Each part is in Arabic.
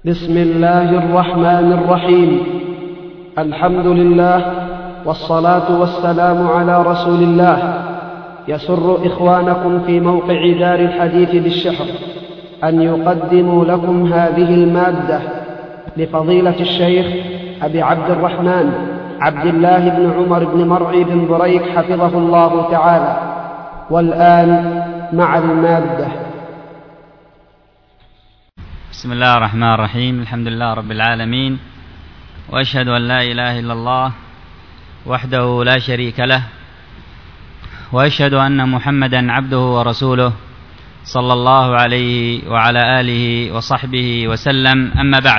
بسم الله الرحمن الرحيم. الحمد لله والصلاة والسلام على رسول الله. يسر إخوانكم في موقع دار الحديث بالشحر أن يقدموا لكم هذه المادة لفضيلة الشيخ أبي عبد الرحمن عبد الله بن عمر بن مرعي بن بريك حفظه الله تعالى. والآن مع المادة. بسم الله الرحمن الرحيم. الحمد لله رب العالمين، وأشهد أن لا إله إلا الله وحده لا شريك له، وأشهد أن محمدا عبده ورسوله صلى الله عليه وعلى آله وصحبه وسلم. أما بعد،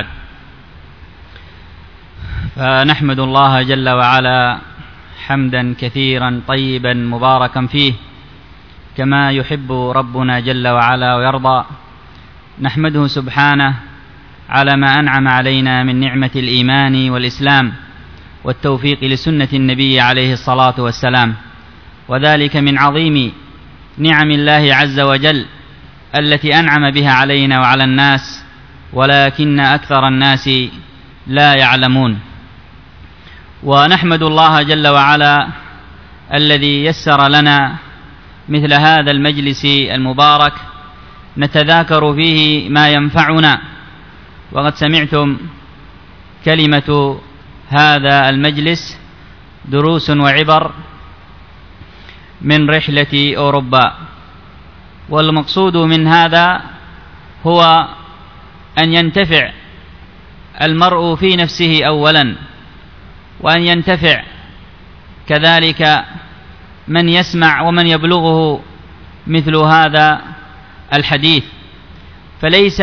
فنحمد الله جل وعلا حمدا كثيرا طيبا مباركا فيه كما يحب ربنا جل وعلا ويرضى. نحمده سبحانه على ما أنعم علينا من نعمة الإيمان والإسلام والتوفيق لسنة النبي عليه الصلاة والسلام، وذلك من عظيم نعم الله عز وجل التي أنعم بها علينا وعلى الناس، ولكن أكثر الناس لا يعلمون. ونحمد الله جل وعلا الذي يسر لنا مثل هذا المجلس المبارك نتذاكر فيه ما ينفعنا. وقد سمعتم كلمة هذا المجلس دروس وعبر من رحلة أوروبا، والمقصود من هذا هو أن ينتفع المرء في نفسه أولا، وأن ينتفع كذلك من يسمع ومن يبلغه مثل هذا الحديث. فليس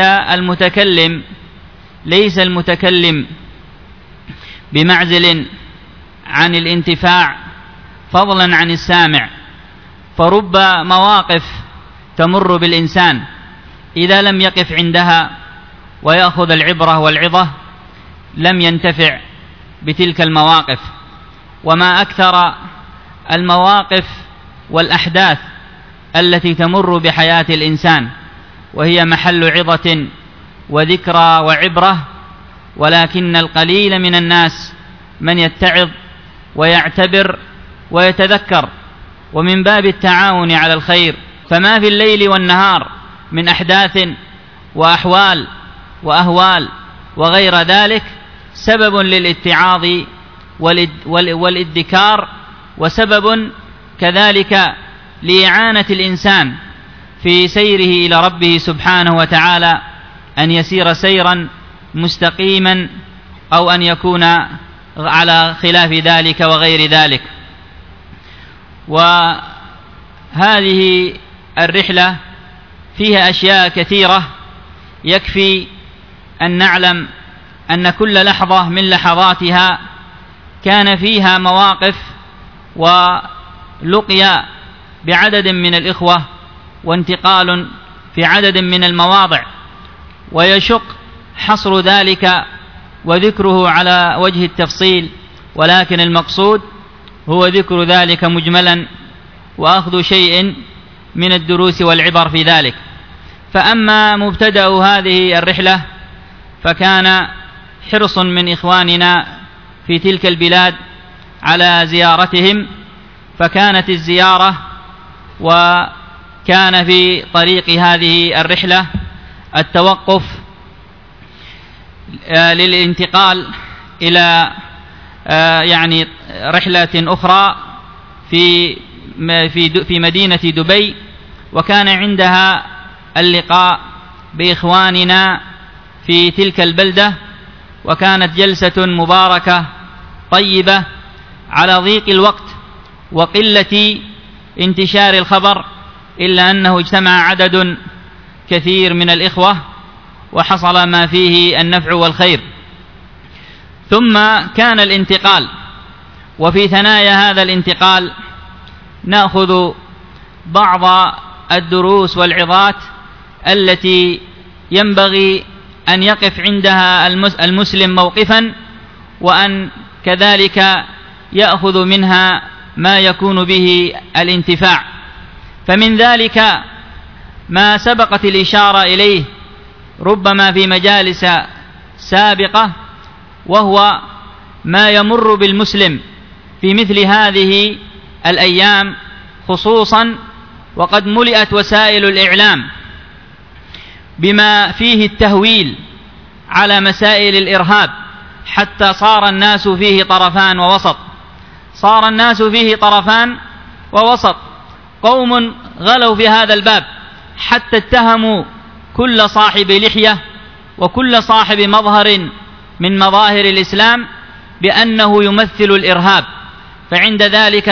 المتكلم بمعزل عن الانتفاع فضلا عن السامع، فرب مواقف تمر بالإنسان إذا لم يقف عندها ويأخذ العبرة والعظة لم ينتفع بتلك المواقف. وما أكثر المواقف والأحداث التي تمر بحياة الإنسان وهي محل عظة وذكرى وعبرة، ولكن القليل من الناس من يتعظ ويعتبر ويتذكر. ومن باب التعاون على الخير فما في الليل والنهار من أحداث وأحوال وأهوال وغير ذلك سبب للاتعاظ والادكار، وسبب كذلك لإعانة الإنسان في سيره إلى ربه سبحانه وتعالى، أن يسير سيرا مستقيما أو أن يكون على خلاف ذلك وغير ذلك. وهذه الرحلة فيها أشياء كثيرة، يكفي أن نعلم أن كل لحظة من لحظاتها كان فيها مواقف ولقيا بعدد من الإخوة وانتقال في عدد من المواضع، ويشق حصر ذلك وذكره على وجه التفصيل، ولكن المقصود هو ذكر ذلك مجملا وأخذ شيء من الدروس والعبر في ذلك. فأما مبتدأ هذه الرحلة فكان حرص من إخواننا في تلك البلاد على زيارتهم، فكانت الزيارة وكان في طريق هذه الرحلة التوقف للانتقال إلى يعني رحلة أخرى في مدينة دبي، وكان عندها اللقاء بإخواننا في تلك البلدة، وكانت جلسة مباركة طيبة على ضيق الوقت وقلة انتشار الخبر، إلا أنه اجتمع عدد كثير من الإخوة وحصل ما فيه النفع والخير. ثم كان الانتقال، وفي ثنايا هذا الانتقال نأخذ بعض الدروس والعظات التي ينبغي أن يقف عندها المسلم موقفا، وأن كذلك يأخذ منها ما يكون به الانتفاع. فمن ذلك ما سبقت الإشارة إليه ربما في مجالس سابقة، وهو ما يمر بالمسلم في مثل هذه الأيام خصوصا، وقد ملئت وسائل الإعلام بما فيه التهويل على مسائل الإرهاب، حتى صار الناس فيه طرفان ووسط. صار الناس فيه طرفان ووسط، قوم غلوا في هذا الباب حتى اتهموا كل صاحب لحية وكل صاحب مظهر من مظاهر الإسلام بأنه يمثل الإرهاب، فعند ذلك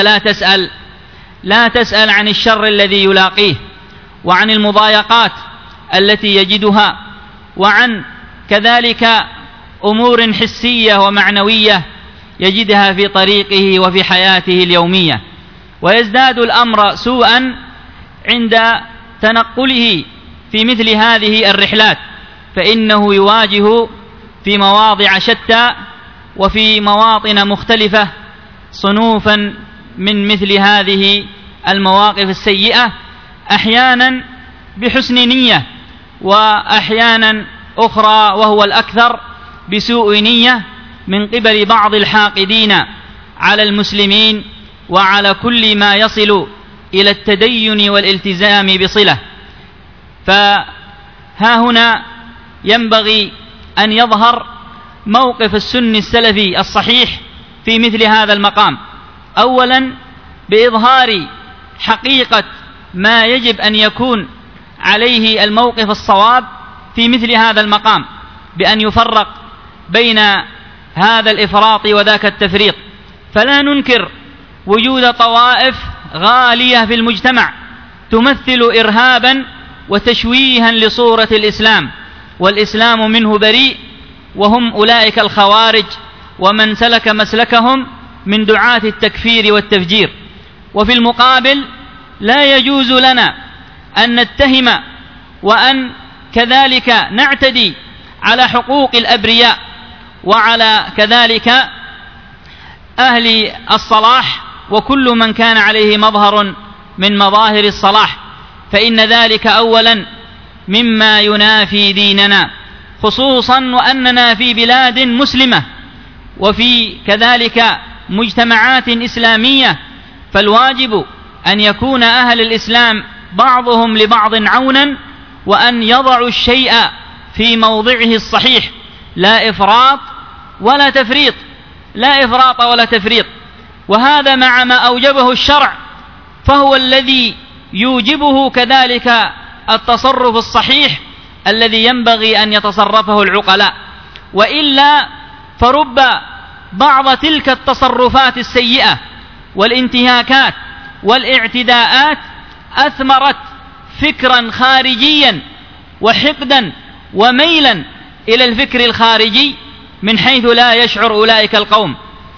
لا تسأل عن الشر الذي يلاقيه، وعن المضايقات التي يجدها، وعن كذلك أمور حسية ومعنوية يجدها في طريقه وفي حياته اليومية. ويزداد الأمر سوءا عند تنقله في مثل هذه الرحلات، فإنه يواجه في مواضع شتى وفي مواطن مختلفة صنوفا من مثل هذه المواقف السيئة، أحيانا بحسن نية، وأحيانا أخرى وهو الأكثر بسوء نية من قبل بعض الحاقدين على المسلمين وعلى كل ما يصل إلى التدين والالتزام بصلة. فها هنا ينبغي أن يظهر موقف السني السلفي الصحيح في مثل هذا المقام، أولا بإظهار حقيقة ما يجب أن يكون عليه الموقف الصواب في مثل هذا المقام، بأن يفرق بين هذا الإفراط وذاك التفريط. فلا ننكر وجود طوائف غالية في المجتمع تمثل إرهابا وتشويها لصورة الإسلام، والإسلام منه بريء، وهم أولئك الخوارج ومن سلك مسلكهم من دعاة التكفير والتفجير. وفي المقابل لا يجوز لنا أن نتهم وأن كذلك نعتدي على حقوق الأبرياء وعلى كذلك أهل الصلاح وكل من كان عليه مظهر من مظاهر الصلاح، فإن ذلك أولا مما ينافي ديننا، خصوصا وأننا في بلاد مسلمة وفي كذلك مجتمعات إسلامية، فالواجب أن يكون أهل الإسلام بعضهم لبعض عونا، وأن يضعوا الشيء في موضعه الصحيح، لا إفراط ولا تفريط، لا إفراط ولا تفريط. وهذا مع ما أوجبه الشرع، فهو الذي يوجبه كذلك التصرف الصحيح الذي ينبغي أن يتصرفه العقلاء، وإلا فرب بعض تلك التصرفات السيئة والانتهاكات والاعتداءات أثمرت فكرا خارجيا وحقدا وميلا إلى الفكر الخارجي من حيث لا يشعر أولئك القوم.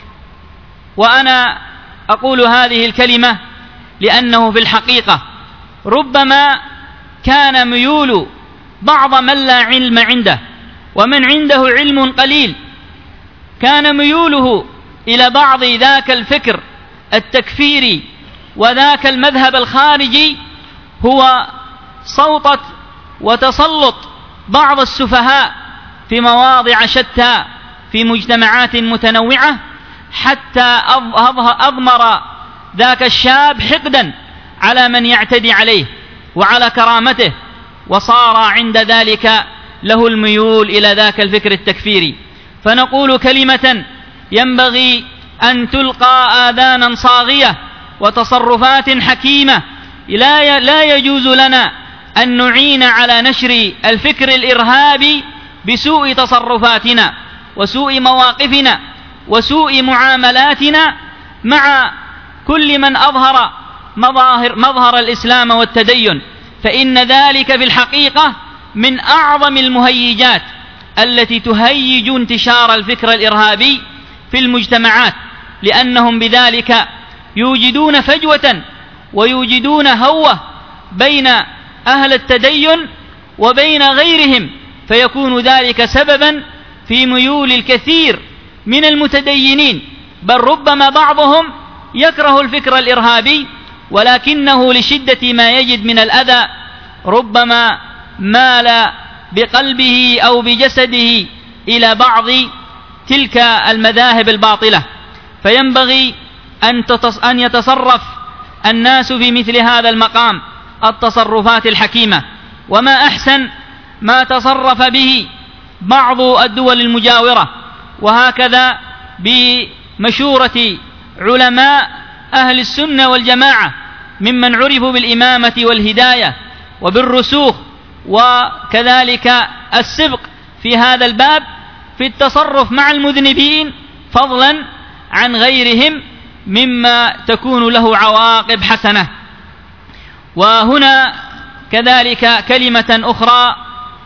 وأنا أقول هذه الكلمة لأنه في الحقيقة ربما كان ميول بعض من لا علم عنده ومن عنده علم قليل، كان ميوله إلى بعض ذاك الفكر التكفيري وذاك المذهب الخارجي هو صوت وتسلط بعض السفهاء في مواضع شتى في مجتمعات متنوعة، حتى أضمر ذاك الشاب حقدا على من يعتدي عليه وعلى كرامته، وصار عند ذلك له الميول إلى ذاك الفكر التكفيري. فنقول كلمة ينبغي أن تلقى آذانا صاغية وتصرفات حكيمة. لا يجوز لنا أن نعين على نشر الفكر الإرهابي بسوء تصرفاتنا وسوء مواقفنا وسوء معاملاتنا مع كل من أظهر مظهر الإسلام والتدين، فإن ذلك بالحقيقة من أعظم المهيجات التي تهيج انتشار الفكر الإرهابي في المجتمعات، لأنهم بذلك يوجدون فجوة ويوجدون هوة بين أهل التدين وبين غيرهم، فيكون ذلك سببا في ميول الكثير من المتدينين، بل ربما بعضهم يكره الفكر الإرهابي ولكنه لشدة ما يجد من الأذى ربما مال بقلبه أو بجسده إلى بعض تلك المذاهب الباطلة، فينبغي أن يتصرف الناس في مثل هذا المقام التصرفات الحكيمة. وما أحسن ما تصرف به بعض الدول المجاورة، وهكذا بمشورة علماء أهل السنة والجماعة ممن عرفوا بالإمامة والهداية وبالرسوخ وكذلك السبق في هذا الباب في التصرف مع المذنبين، فضلا عن غيرهم مما تكون له عواقب حسنة. وهنا كذلك كلمة أخرى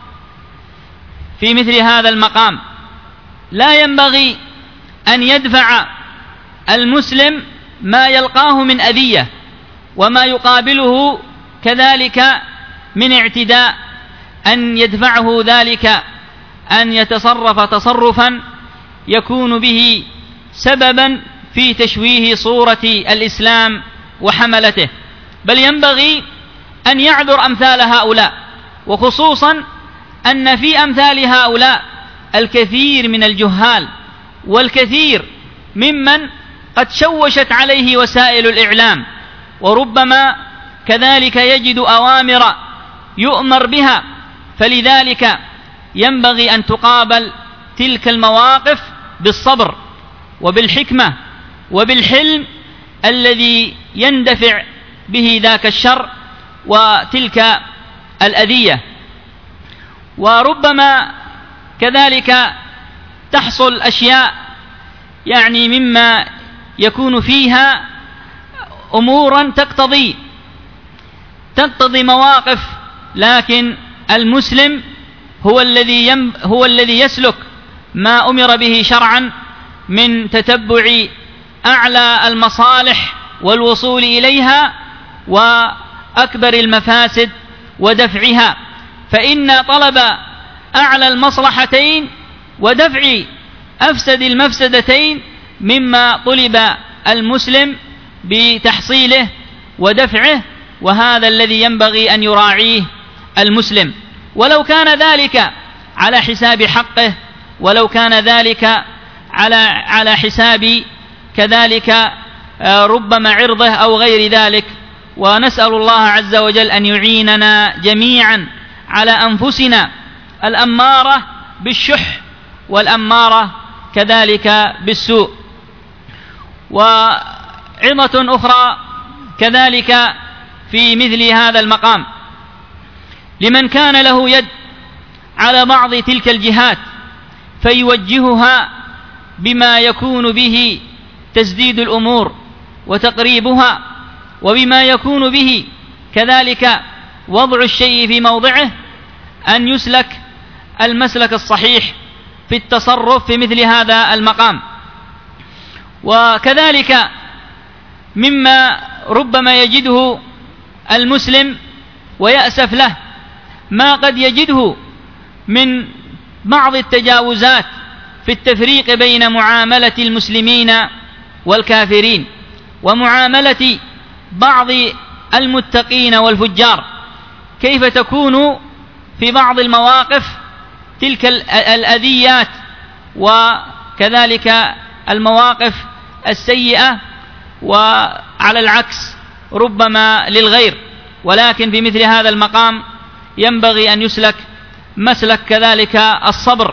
في مثل هذا المقام: لا ينبغي أن يدفع المسلم ما يلقاه من أذية وما يقابله كذلك من اعتداء، أن يدفعه ذلك أن يتصرف تصرفا يكون به سببا في تشويه صورة الإسلام وحملته، بل ينبغي أن يعذر أمثال هؤلاء، وخصوصا أن في أمثال هؤلاء الكثير من الجهال والكثير ممن قد شوشت عليه وسائل الإعلام، وربما كذلك يجد أوامر يؤمر بها، فلذلك ينبغي أن تقابل تلك المواقف بالصبر وبالحكمة وبالحلم الذي يندفع به ذاك الشر وتلك الأذية. وربما كذلك تحصل أشياء يعني مما يكون فيها أمورا تقتضي مواقف، لكن المسلم هو الذي يسلك ما أمر به شرعا من تتبع أعلى المصالح والوصول إليها وأكبر المفاسد ودفعها، فإن طلب أعلى المصلحتين ودفع أفسد المفسدتين مما طلب المسلم بتحصيله ودفعه، وهذا الذي ينبغي أن يراعيه المسلم، ولو كان ذلك على حساب حقه، ولو كان ذلك على حساب كذلك ربما عرضه أو غير ذلك. ونسأل الله عز وجل أن يعيننا جميعا على أنفسنا الأمارة بالشح والأمارة كذلك بالسوء. وعظة أخرى كذلك في مثل هذا المقام لمن كان له يد على بعض تلك الجهات فيوجهها بما يكون به تسديد الأمور وتقريبها، وبما يكون به كذلك وضع الشيء في موضعه، أن يسلك المسلك الصحيح في التصرف في مثل هذا المقام. وكذلك مما ربما يجده المسلم ويأسف له ما قد يجده من بعض التجاوزات في التفريق بين معاملة المسلمين والكافرين ومعاملة بعض المتقين والفجار، كيف تكون في بعض المواقف تلك الأذيات وكذلك المواقف السيئة، وعلى العكس ربما للغير. ولكن في مثل هذا المقام ينبغي أن يسلك مسلك كذلك الصبر.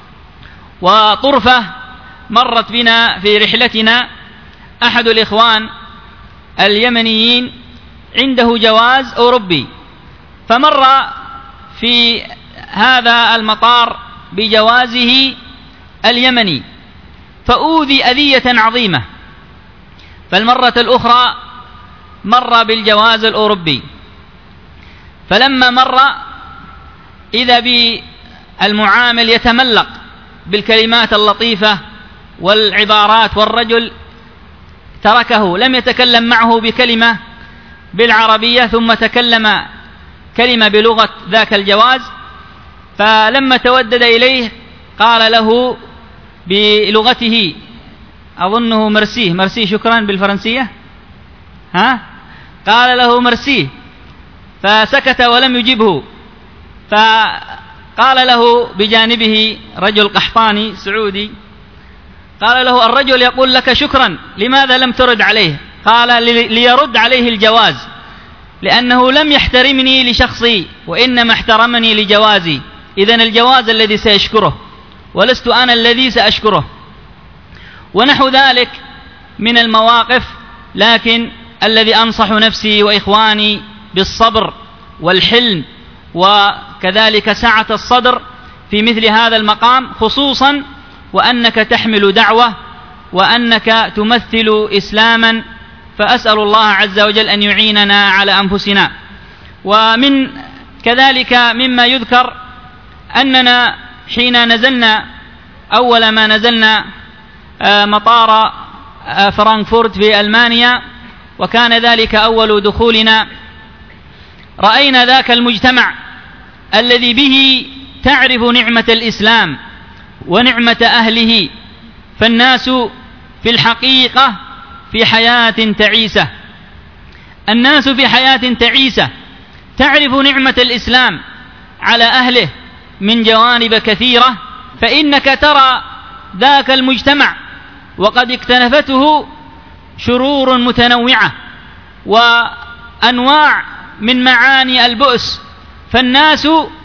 وطرفة مرت بنا في رحلتنا أحد الإخوان اليمنيين عنده جواز أوروبي، فمر في هذا المطار بجوازه اليمني فأوذي أذية عظيمة، فالمرة الأخرى مر بالجواز الأوروبي، فلما مر إذا بالمعامل يتملق بالكلمات اللطيفة والعبارات، والرجل تركه لم يتكلم معه بكلمة بالعربية ثم تكلم كلمة بلغة ذاك الجواز، فلما تودد إليه قال له بلغته أظنه مرسي شكرا بالفرنسية، قال له مرسي، فسكت ولم يجبه، قال له بجانبه رجل قحطاني سعودي، قال له: الرجل يقول لك شكرا، لماذا لم ترد عليه؟ قال: ليرد عليه الجواز، لأنه لم يحترمني لشخصي وإنما احترمني لجوازي، إذن الجواز الذي سيشكره ولست أنا الذي سأشكره. ونحو ذلك من المواقف، لكن الذي أنصح نفسي وإخواني بالصبر والحلم وكذلك سعة الصدر في مثل هذا المقام، خصوصا وأنك تحمل دعوة وأنك تمثل إسلاما، فأسأل الله عز وجل أن يعيننا على أنفسنا. ومن كذلك مما يذكر أننا حين نزلنا أول ما نزلنا مطار فرانكفورت في ألمانيا، وكان ذلك أول دخولنا، رأينا ذاك المجتمع الذي به تعرف نعمة الإسلام ونعمة أهله، فالناس في الحقيقة في حياة تعيسة، الناس في حياة تعيسة، تعرف نعمة الإسلام على أهله من جوانب كثيرة، فإنك ترى ذاك المجتمع وقد اكتنفته شرور متنوعة وأنواع من معاني البؤس، فالناس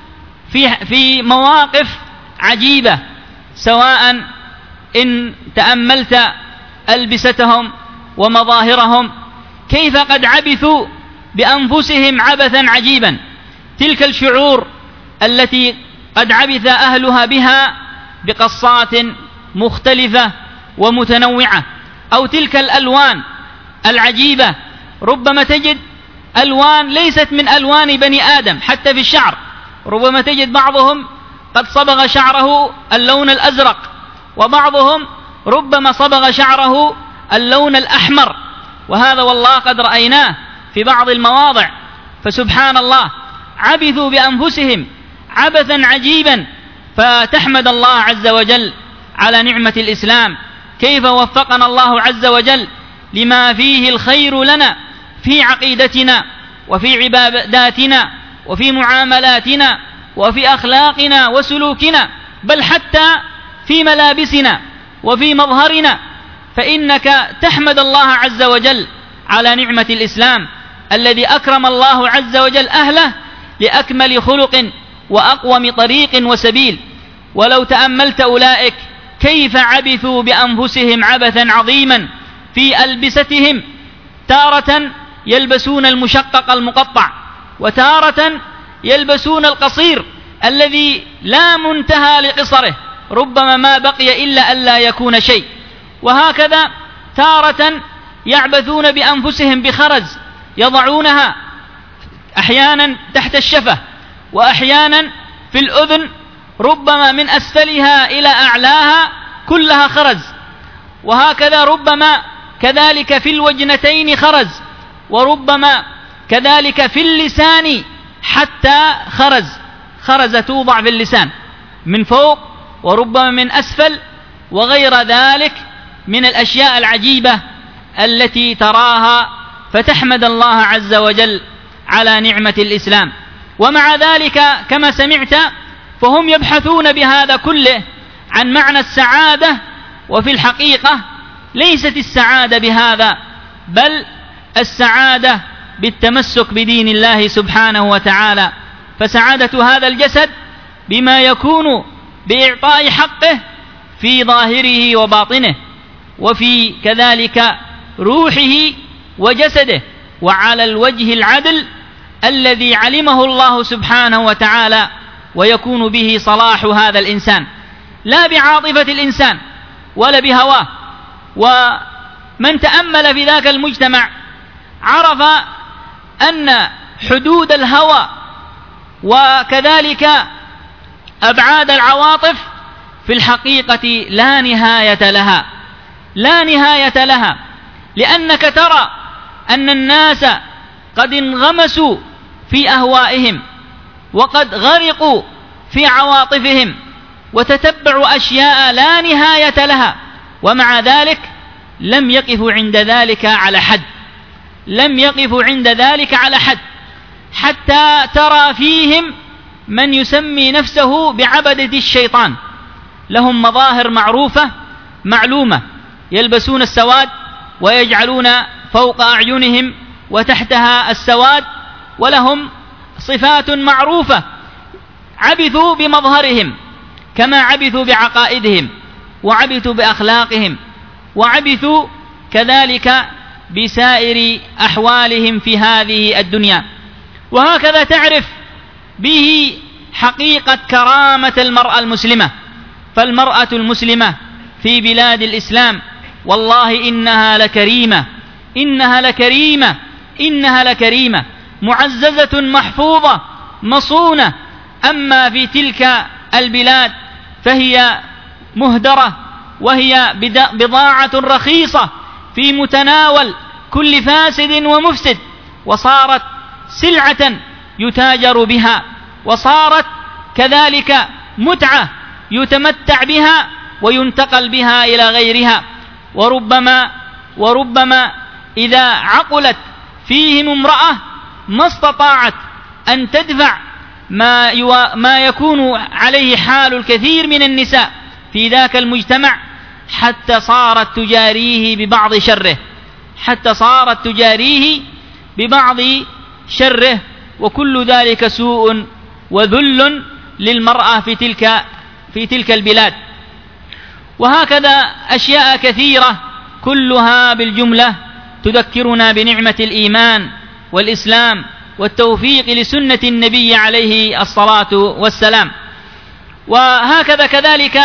في مواقف عجيبة، سواء إن تأملت ألبستهم ومظاهرهم كيف قد عبثوا بأنفسهم عبثا عجيبا، تلك الشعور التي قد عبث أهلها بها بقصات مختلفة ومتنوعة، أو تلك الألوان العجيبة، ربما تجد ألوان ليست من ألوان بني آدم، حتى في الشعر ربما تجد بعضهم قد صبغ شعره اللون الأزرق، وبعضهم ربما صبغ شعره اللون الأحمر، وهذا والله قد رأيناه في بعض المواضع، فسبحان الله عبثوا بأنفسهم عبثا عجيبا. فتحمد الله عز وجل على نعمة الإسلام، كيف وفقنا الله عز وجل لما فيه الخير لنا في عقيدتنا وفي عباداتنا وفي معاملاتنا وفي أخلاقنا وسلوكنا، بل حتى في ملابسنا وفي مظهرنا، فإنك تحمد الله عز وجل على نعمة الإسلام الذي أكرم الله عز وجل أهله لأكمل خلق وأقوم طريق وسبيل. ولو تأملت أولئك كيف عبثوا بأنفسهم عبثا عظيما في ألبستهم، تارة يلبسون المشقق المقطع، وتارة يلبسون القصير الذي لا منتهى لقصره، ربما ما بقي إلا ألا يكون شيء، وهكذا تارة يعبثون بأنفسهم بخرز يضعونها أحيانا تحت الشفة وأحيانا في الأذن، ربما من أسفلها إلى أعلاها كلها خرز، وهكذا ربما كذلك في الوجنتين خرز، وربما كذلك في اللسان حتى خرز توضع في اللسان من فوق وربما من أسفل، وغير ذلك من الأشياء العجيبة التي تراها، فتحمد الله عز وجل على نعمة الإسلام. ومع ذلك كما سمعت فهم يبحثون بهذا كله عن معنى السعادة، وفي الحقيقة ليست السعادة بهذا، بل السعادة بالتمسك بدين الله سبحانه وتعالى. فسعادة هذا الجسد بما يكون بإعطاء حقه في ظاهره وباطنه، وفي كذلك روحه وجسده، وعلى الوجه العدل الذي علمه الله سبحانه وتعالى، ويكون به صلاح هذا الإنسان، لا بعاطفة الإنسان ولا بهواه. ومن تأمل في ذاك المجتمع عرف أن حدود الهوى وكذلك أبعاد العواطف في الحقيقة لا نهاية لها، لأنك ترى أن الناس قد انغمسوا في أهوائهم وقد غرقوا في عواطفهم وتتبعوا أشياء لا نهاية لها، ومع ذلك لم يقفوا عند ذلك على حد، حتى ترى فيهم من يسمي نفسه بعبدة الشيطان، لهم مظاهر معروفة معلومة، يلبسون السواد ويجعلون فوق أعينهم وتحتها السواد، ولهم صفات معروفة، عبثوا بمظهرهم كما عبثوا بعقائدهم، وعبثوا بأخلاقهم، وعبثوا كذلك بسائر أحوالهم في هذه الدنيا. وهكذا تعرف به حقيقة كرامة المرأة المسلمة. فالمرأة المسلمة في بلاد الإسلام والله إنها لكريمة، إنها لكريمة، إنها لكريمة، معززة محفوظة مصونة. أما في تلك البلاد فهي مهدرة، وهي بضاعة رخيصة في متناول كل فاسد ومفسد، وصارت سلعة يتاجر بها، وصارت كذلك متعة يتمتع بها وينتقل بها إلى غيرها. وربما إذا عقلت فيهم امرأة ما استطاعت أن تدفع ما يكون عليه حال الكثير من النساء في ذاك المجتمع، حتى صارت تجاريه ببعض شره، حتى صارت تجاريه ببعض شره، وكل ذلك سوء وذل للمرأة في تلك البلاد. وهكذا أشياء كثيرة كلها بالجملة تذكرنا بنعمة الإيمان والإسلام والتوفيق لسنة النبي عليه الصلاة والسلام. وهكذا كذلك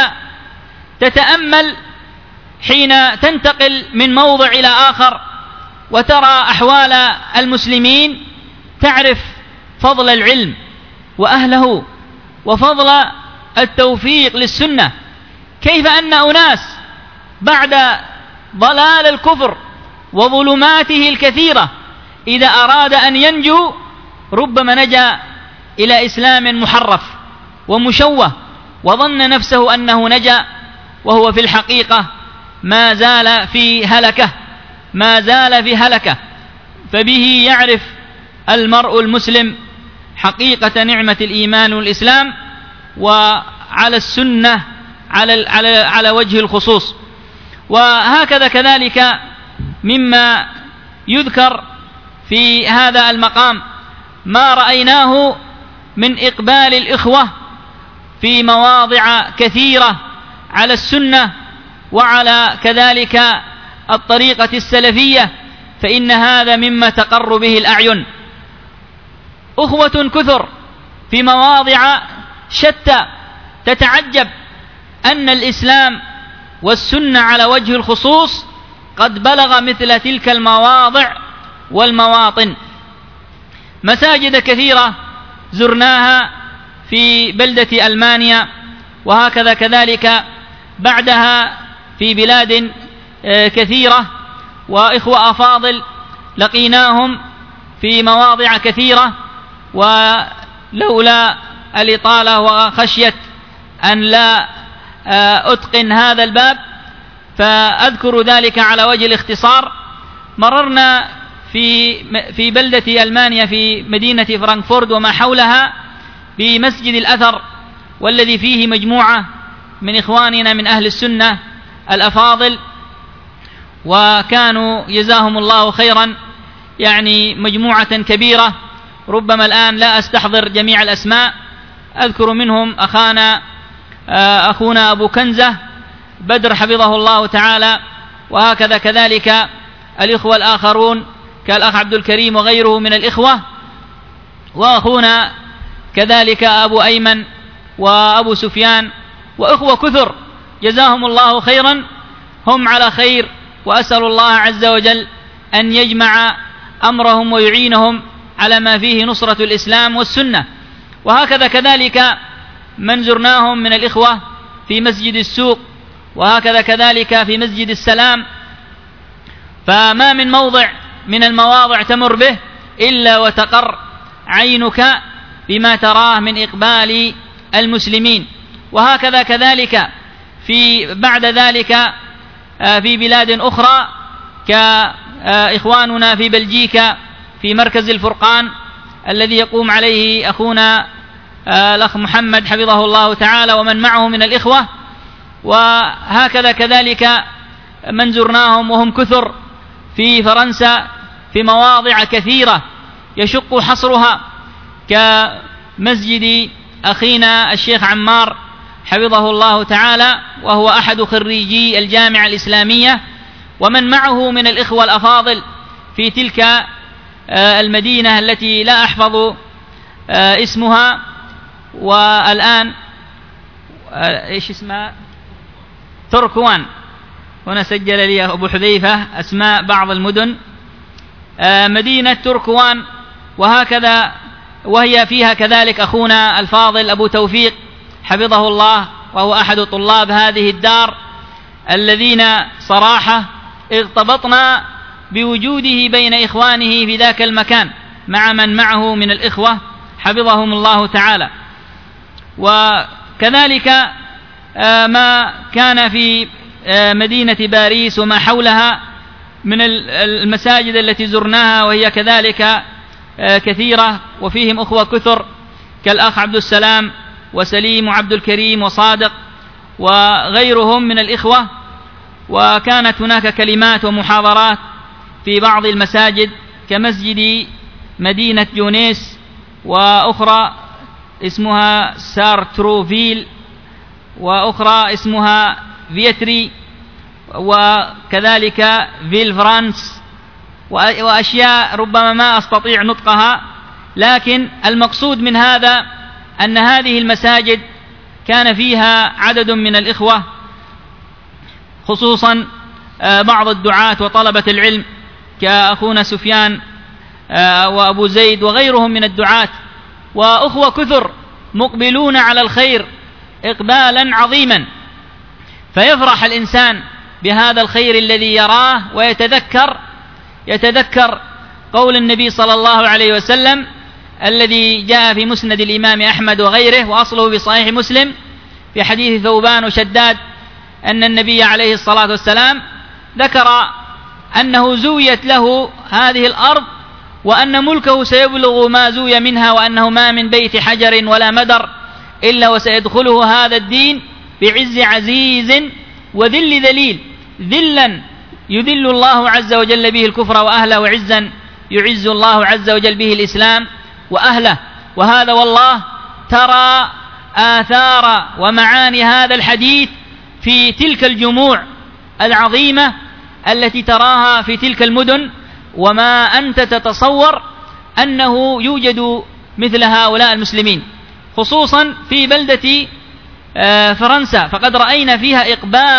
تتأمل حين تنتقل من موضع إلى آخر وترى أحوال المسلمين، تعرف فضل العلم وأهله وفضل التوفيق للسنة. كيف أن أناس بعد ضلال الكفر وظلماته الكثيرة إذا أراد أن ينجو ربما نجا إلى إسلام محرف ومشوه، وظن نفسه أنه نجا، وهو في الحقيقة ما زال في هلكة، ما زال في هلكة. فبه يعرف المرء المسلم حقيقة نعمة الإيمان والإسلام، وعلى السنة على وجه الخصوص. وهكذا كذلك مما يذكر في هذا المقام ما رأيناه من إقبال الإخوة في مواضع كثيرة على السنة وعلى كذلك الطريقة السلفية، فإن هذا مما تقر به الأعين. أخوة كثر في مواضع شتى، تتعجب أن الإسلام والسنة على وجه الخصوص قد بلغ مثل تلك المواضع والمواطن. مساجد كثيرة زرناها في بلدة ألمانيا، وهكذا كذلك بعدها في بلاد كثيرة، وإخوة أفاضل لقيناهم في مواضع كثيرة. ولولا الإطالة وخشية أن لا أتقن هذا الباب فأذكر ذلك على وجه الاختصار. مررنا في بلدة ألمانيا في مدينة فرانكفورت وما حولها بمسجد الأثر، والذي فيه مجموعة من إخواننا من أهل السنة الأفاضل، وكانوا جزاهم الله خيرا يعني مجموعة كبيرة، ربما الآن لا أستحضر جميع الأسماء. أذكر منهم أخونا أبو كنزة بدر حفظه الله تعالى، وهكذا كذلك الإخوة الآخرون كالأخ عبد الكريم وغيره من الإخوة، وأخونا كذلك أبو أيمن وأبو سفيان، وإخوة كثر جزاهم الله خيرا، هم على خير، وأسأل الله عز وجل أن يجمع أمرهم ويعينهم على ما فيه نصرة الإسلام والسنة. وهكذا كذلك من زرناهم من الإخوة في مسجد السوق، وهكذا كذلك في مسجد السلام. فما من موضع من المواضع تمر به إلا وتقر عينك بما تراه من إقبال المسلمين. وهكذا كذلك بعد ذلك في بلاد أخرى كإخواننا في بلجيكا في مركز الفرقان الذي يقوم عليه أخونا الأخ محمد حفظه الله تعالى ومن معه من الإخوة، وهكذا كذلك من زرناهم وهم كثر في فرنسا في مواضع كثيرة يشق حصرها، كمسجد أخينا الشيخ عمار حفظه الله تعالى وهو أحد خريجي الجامعة الإسلامية، ومن معه من الإخوة الأفاضل في تلك المدينة التي لا أحفظ اسمها، والآن إيش اسمها؟ تركوان. هنا سجل لي أبو حذيفة أسماء بعض المدن، مدينة تركوان، وهكذا وهي فيها كذلك أخونا الفاضل أبو توفيق حفظه الله، وهو أحد طلاب هذه الدار الذين صراحة اغتبطنا بوجوده بين إخوانه في ذاك المكان مع من معه من الإخوة حفظهم الله تعالى. وكذلك ما كان في مدينة باريس وما حولها من المساجد التي زرناها، وهي كذلك كثيرة وفيهم أخوة كثر كالأخ عبد السلام وسليم وعبد الكريم وصادق وغيرهم من الإخوة. وكانت هناك كلمات ومحاضرات في بعض المساجد كمسجد مدينة جونيس، وأخرى اسمها سارتروفيل، وأخرى اسمها فيتري، وكذلك فيل فرانس، وأشياء ربما ما أستطيع نطقها، لكن المقصود من هذا أن هذه المساجد كان فيها عدد من الإخوة، خصوصا بعض الدعاة وطلبة العلم كأخونا سفيان وأبو زيد وغيرهم من الدعاة، وأخوة كثر مقبلون على الخير إقبالا عظيما، فيفرح الإنسان بهذا الخير الذي يراه، ويتذكر قول النبي صلى الله عليه وسلم الذي جاء في مسند الإمام أحمد وغيره، وأصله في صحيح مسلم في حديث ثوبان وشداد، أن النبي عليه الصلاة والسلام ذكر أنه زويت له هذه الأرض، وأن ملكه سيبلغ ما زوي منها، وأنه ما من بيت حجر ولا مدر إلا وسيدخله هذا الدين بعز عزيز وذل ذليل، ذلا يذل الله عز وجل به الكفر وأهله، وعزا يعز الله عز وجل به الإسلام وأهله. وهذا والله ترى آثار ومعاني هذا الحديث في تلك الجموع العظيمة التي تراها في تلك المدن، وما أنت تتصور أنه يوجد مثل هؤلاء المسلمين، خصوصا في بلدة فرنسا، فقد رأينا فيها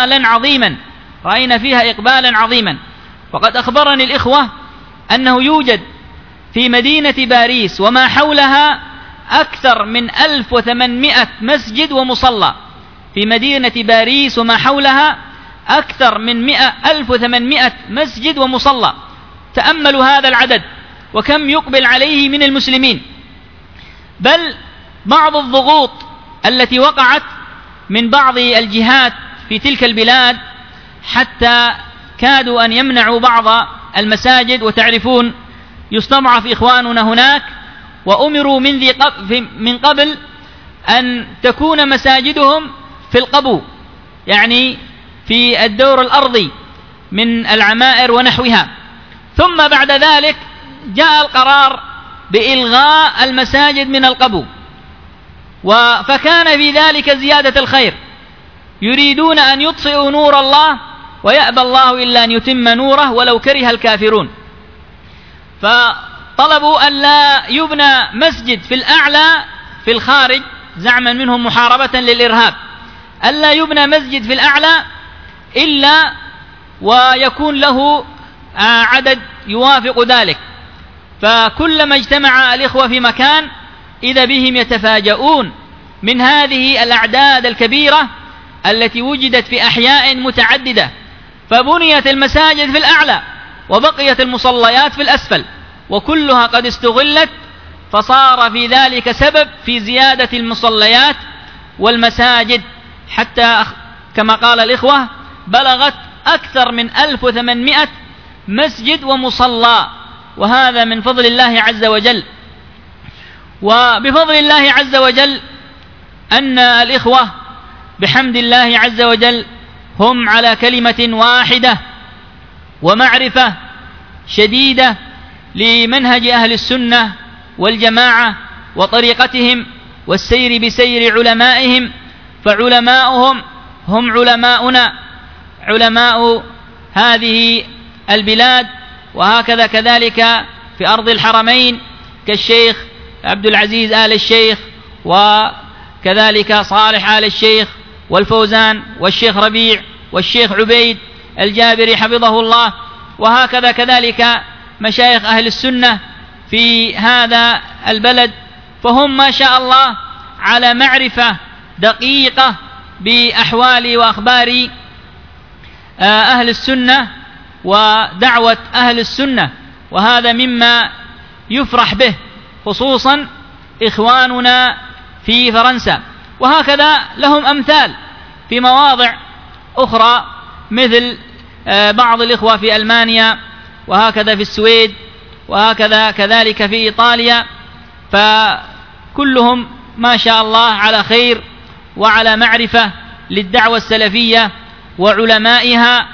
إقبالا عظيما. وقد أخبرني الإخوة أنه يوجد في مدينة باريس وما حولها أكثر من 1800 مسجد ومصلى، في مدينة باريس وما حولها أكثر من 1800 مسجد ومصلى. تأملوا هذا العدد وكم يقبل عليه من المسلمين. بل بعض الضغوط التي وقعت من بعض الجهات في تلك البلاد حتى كادوا أن يمنعوا بعض المساجد، وتعرفون يستضعف إخواننا هناك، وأمروا من قبل أن تكون مساجدهم في القبو، يعني في الدور الأرضي من العمائر ونحوها، ثم بعد ذلك جاء القرار بإلغاء المساجد من القبو، فكان في ذلك زيادة الخير، يريدون أن يطفئوا نور الله ويأبى الله إلا أن يتم نوره ولو كره الكافرون. فطلبوا أن لا يبنى مسجد في الأعلى في الخارج، زعما منهم محاربة للإرهاب، ألا يبنى مسجد في الأعلى إلا ويكون له عدد يوافق ذلك. فكلما اجتمع الإخوة في مكان إذا بهم يتفاجؤون من هذه الأعداد الكبيرة التي وجدت في أحياء متعددة، فبنيت المساجد في الأعلى وبقيت المصليات في الأسفل، وكلها قد استغلت، فصار في ذلك سبب في زيادة المصليات والمساجد، حتى كما قال الإخوة بلغت أكثر من 1800 مسجد ومصلى، وهذا من فضل الله عز وجل. وبفضل الله عز وجل أن الإخوة بحمد الله عز وجل هم على كلمة واحدة ومعرفة شديدة لمنهج أهل السنة والجماعة وطريقتهم والسير بسير علمائهم، فعلماؤهم هم علماؤنا، علماء هذه البلاد، وهكذا كذلك في أرض الحرمين كالشيخ عبد العزيز آل الشيخ، وكذلك صالح آل الشيخ، والفوزان، والشيخ ربيع، والشيخ عبيد الجابري حفظه الله، وهكذا كذلك مشايخ أهل السنة في هذا البلد، فهم ما شاء الله على معرفة دقيقة بأحوال وأخبار أهل السنة ودعوة أهل السنة، وهذا مما يفرح به، خصوصا إخواننا في فرنسا. وهكذا لهم أمثال في مواضع أخرى، مثل بعض الإخوة في ألمانيا، وهكذا في السويد، وهكذا كذلك في إيطاليا، فكلهم ما شاء الله على خير وعلى معرفة للدعوة السلفية وعلمائها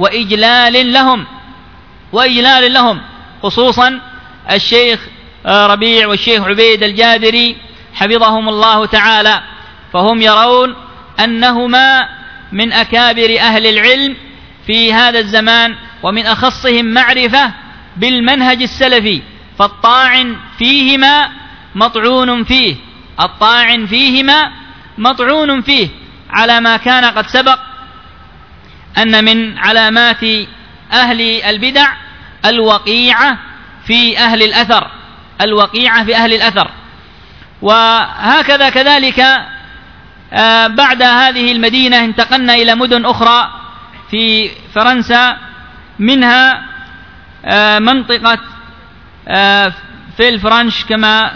وإجلال لهم، خصوصا الشيخ ربيع والشيخ عبيد الجابري حفظهم الله تعالى، فهم يرون أنهما من أكابر أهل العلم في هذا الزمان، ومن أخصهم معرفة بالمنهج السلفي، فالطاعن فيهما مطعون فيه، الطاعن فيهما مطعون فيه، على ما كان قد سبق أن من علامات أهل البدع الوقيعة في أهل الأثر، الوقيعة في أهل الأثر. وهكذا كذلك بعد هذه المدينة انتقلنا إلى مدن أخرى في فرنسا، منها منطقة في الفرنش كما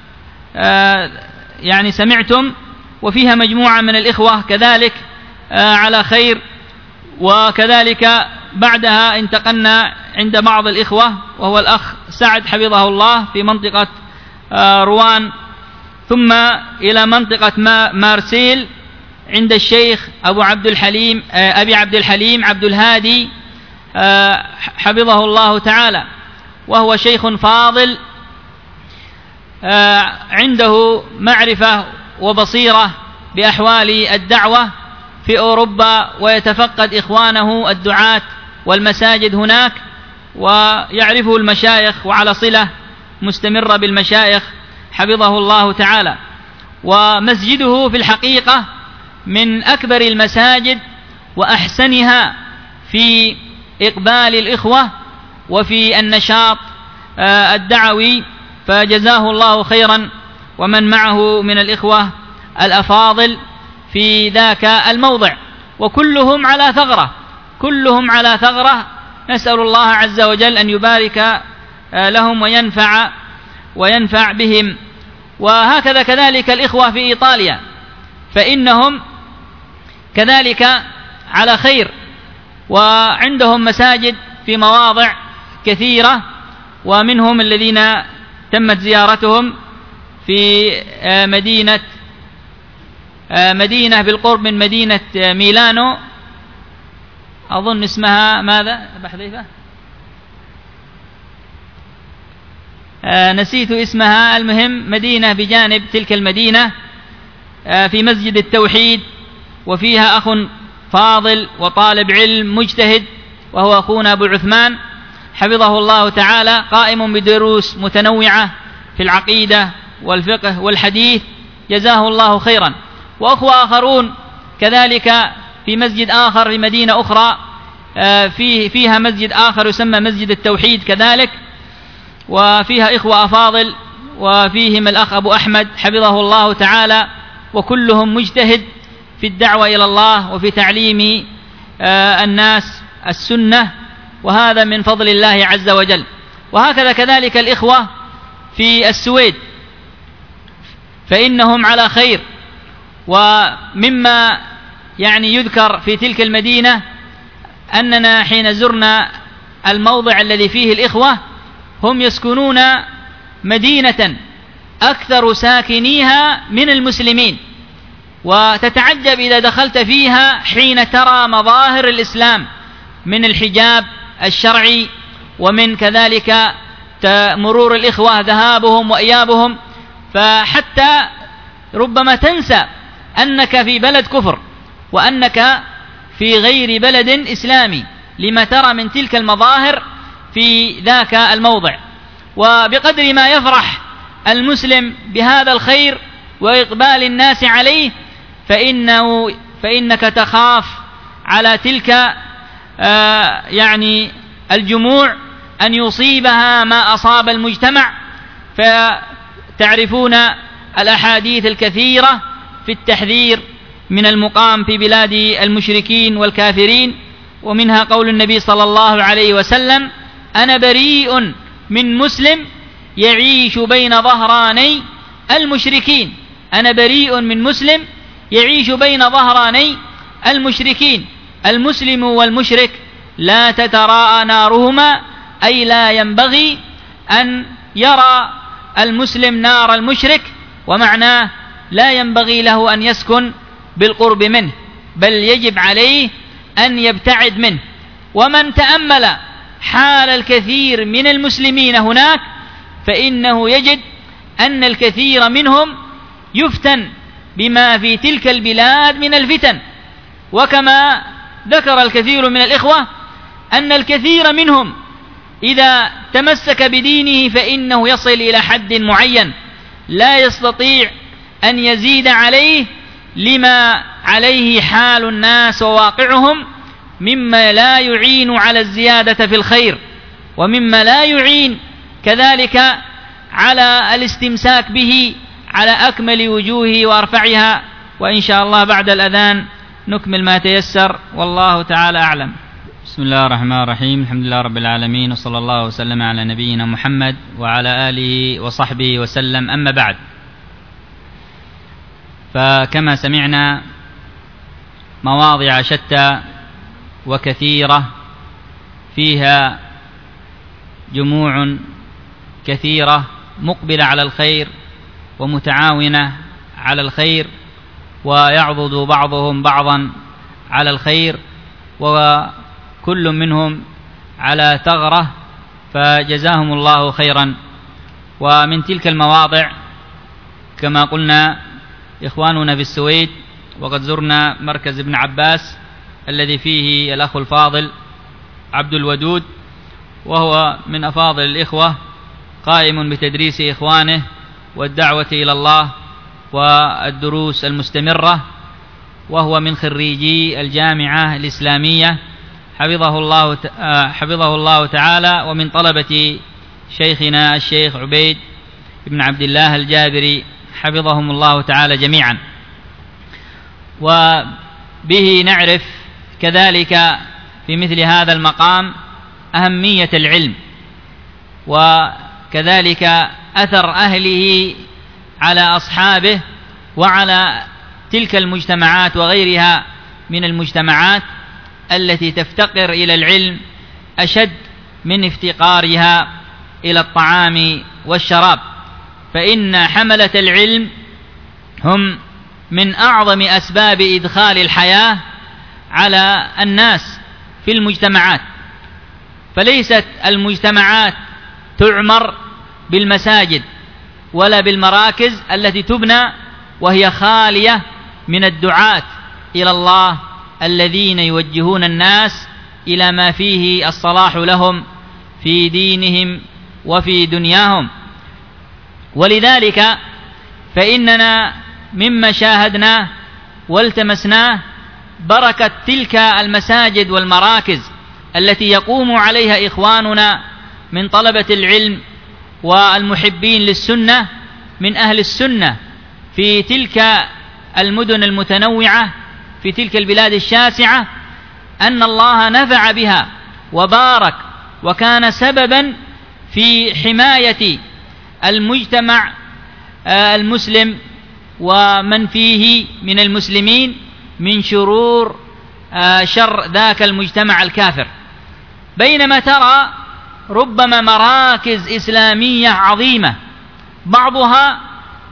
يعني سمعتم، وفيها مجموعة من الإخوة كذلك على خير. وكذلك بعدها انتقلنا عند بعض الإخوة، وهو الأخ سعد حفظه الله في منطقة روان، ثم إلى منطقة مارسيل عند الشيخ أبي عبد الحليم عبد الهادي حفظه الله تعالى، وهو شيخ فاضل عنده معرفة وبصيرة بأحوال الدعوة في أوروبا، ويتفقد إخوانه الدعاة والمساجد هناك، ويعرفه المشايخ وعلى صلة مستمرة بالمشايخ حفظه الله تعالى. ومسجده في الحقيقة من أكبر المساجد وأحسنها في إقبال الإخوة وفي النشاط الدعوي، فجزاه الله خيرا، ومن معه من الإخوة الأفاضل في ذاك الموضع، وكلهم على ثغرة، كلهم على ثغرة، نسأل الله عز وجل أن يبارك لهم وينفع بهم. وهكذا كذلك الإخوة في إيطاليا، فإنهم كذلك على خير، وعندهم مساجد في مواضع كثيرة، ومنهم الذين تمت زيارتهم في مدينة بالقرب من مدينة ميلانو، أظن اسمها ماذا أبا حذيفة؟ نسيت اسمها، المهم مدينة بجانب تلك المدينة في مسجد التوحيد، وفيها أخ فاضل وطالب علم مجتهد، وهو أخونا أبو عثمان حفظه الله تعالى، قائم بدروس متنوعة في العقيدة والفقه والحديث، جزاه الله خيرا. وأخوة آخرون كذلك في مسجد آخر في مدينة أخرى فيها مسجد آخر يسمى مسجد التوحيد كذلك، وفيها إخوة أفاضل، وفيهم الأخ أبو أحمد حفظه الله تعالى، وكلهم مجتهد في الدعوة إلى الله وفي تعليم الناس السنة، وهذا من فضل الله عز وجل. وهكذا كذلك الإخوة في السويد، فإنهم على خير. ومما يعني يذكر في تلك المدينة أننا حين زرنا الموضع الذي فيه الإخوة، هم يسكنون مدينة أكثر ساكنيها من المسلمين، وتتعجب إذا دخلت فيها حين ترى مظاهر الإسلام من الحجاب الشرعي، ومن كذلك مرور الإخوة ذهابهم وإيابهم، فحتى ربما تنسى أنك في بلد كفر وأنك في غير بلد إسلامي لما ترى من تلك المظاهر في ذاك الموضع. وبقدر ما يفرح المسلم بهذا الخير وإقبال الناس عليه فإنك تخاف على تلك يعني الجموع أن يصيبها ما أصاب المجتمع. فتعرفون الأحاديث الكثيرة في التحذير من المقام في بلاد المشركين والكافرين، ومنها قول النبي صلى الله عليه وسلم: أنا بريء من مسلم يعيش بين ظهراني المشركين. أنا بريء من مسلم يعيش بين ظهراني المشركين. المسلم والمشرك لا تتراءى نارهما، أي لا ينبغي أن يرى المسلم نار المشرك، ومعناه لا ينبغي له أن يسكن بالقرب منه، بل يجب عليه أن يبتعد منه. ومن تأمل حال الكثير من المسلمين هناك فإنه يجد أن الكثير منهم يفتن بما في تلك البلاد من الفتن. وكما ذكر الكثير من الإخوة أن الكثير منهم إذا تمسك بدينه فإنه يصل إلى حد معين لا يستطيع أن يزيد عليه لما عليه حال الناس وواقعهم، مما لا يعين على الزيادة في الخير، ومما لا يعين كذلك على الاستمساك به على أكمل وجوهه وأرفعها. وإن شاء الله بعد الأذان نكمل ما تيسر، والله تعالى أعلم. بسم الله الرحمن الرحيم. الحمد لله رب العالمين، وصلى الله وسلم على نبينا محمد وعلى آله وصحبه وسلم. أما بعد، فكما سمعنا مواضع شتى وكثيرة فيها جموع كثيرة مقبلة على الخير ومتعاونة على الخير، ويعضد بعضهم بعضا على الخير، وكل منهم على ثغرة، فجزاهم الله خيرا. ومن تلك المواضع كما قلنا إخواننا في السويد، وقد زرنا مركز ابن عباس الذي فيه الأخ الفاضل عبد الودود، وهو من أفاضل الإخوة، قائم بتدريس إخوانه والدعوة إلى الله والدروس المستمرة، وهو من خريجي الجامعة الإسلامية حفظه الله تعالى، ومن طلبة شيخنا الشيخ عبيد بن عبد الله الجابري حفظهم الله تعالى جميعا. وبه نعرف كذلك في مثل هذا المقام أهمية العلم، وكذلك أثر أهله على أصحابه وعلى تلك المجتمعات وغيرها من المجتمعات التي تفتقر إلى العلم أشد من افتقارها إلى الطعام والشراب. فإن حملة العلم هم من أعظم أسباب إدخال الحياة على الناس في المجتمعات. فليست المجتمعات تعمر بالمساجد ولا بالمراكز التي تبنى وهي خالية من الدعاة إلى الله الذين يوجهون الناس إلى ما فيه الصلاح لهم في دينهم وفي دنياهم. ولذلك فإننا مما شاهدناه والتمسناه بركة تلك المساجد والمراكز التي يقوم عليها إخواننا من طلبة العلم والمحبين للسنة من أهل السنة في تلك المدن المتنوعة في تلك البلاد الشاسعة، أن الله نفع بها وبارك وكان سببا في حماية المجتمع المسلم ومن فيه من المسلمين من شرور شر ذاك المجتمع الكافر. بينما ترى ربما مراكز إسلامية عظيمة بعضها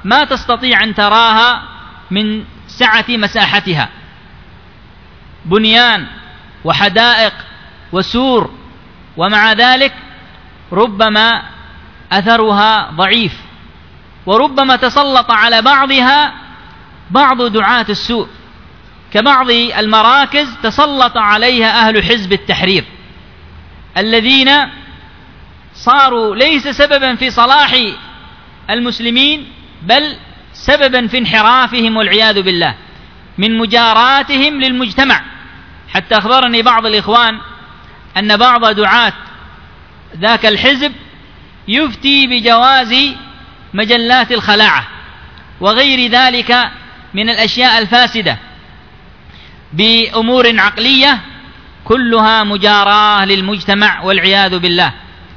ما تستطيع أن تراها من سعة مساحتها، بنيان وحدائق وسور، ومع ذلك ربما أثرها ضعيف، وربما تسلط على بعضها بعض دعاة السوء، كبعض المراكز تسلط عليها أهل حزب التحرير الذين صاروا ليس سببا في صلاح المسلمين بل سببا في انحرافهم والعياذ بالله من مجاراتهم للمجتمع. حتى أخبرني بعض الإخوان أن بعض دعاة ذاك الحزب يفتي بجواز مجلات الخلاعة وغير ذلك من الأشياء الفاسدة بأمور عقلية كلها مجاراة للمجتمع والعياذ بالله.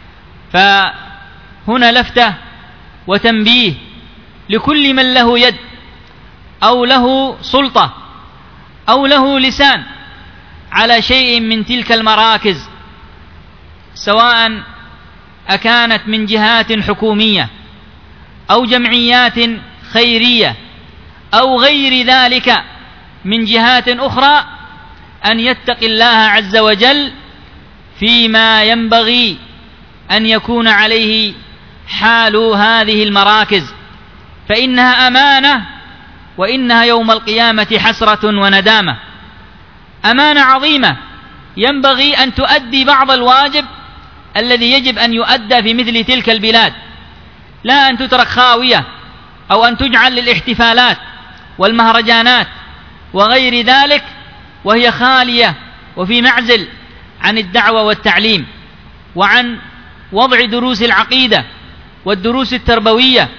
فهنا لفتة وتنبيه لكل من له يد أو له سلطة أو له لسان على شيء من تلك المراكز، سواء أكانت من جهات حكومية أو جمعيات خيرية أو غير ذلك من جهات أخرى، أن يتقي الله عز وجل فيما ينبغي أن يكون عليه حال هذه المراكز، فإنها أمانة، وإنها يوم القيامة حسرة وندامة. أمانة عظيمة ينبغي أن تؤدي بعض الواجب الذي يجب أن يؤدى في مثل تلك البلاد، لا أن تترك خاوية أو أن تجعل للاحتفالات والمهرجانات وغير ذلك وهي خالية وفي معزل عن الدعوة والتعليم وعن وضع دروس العقيدة والدروس التربوية،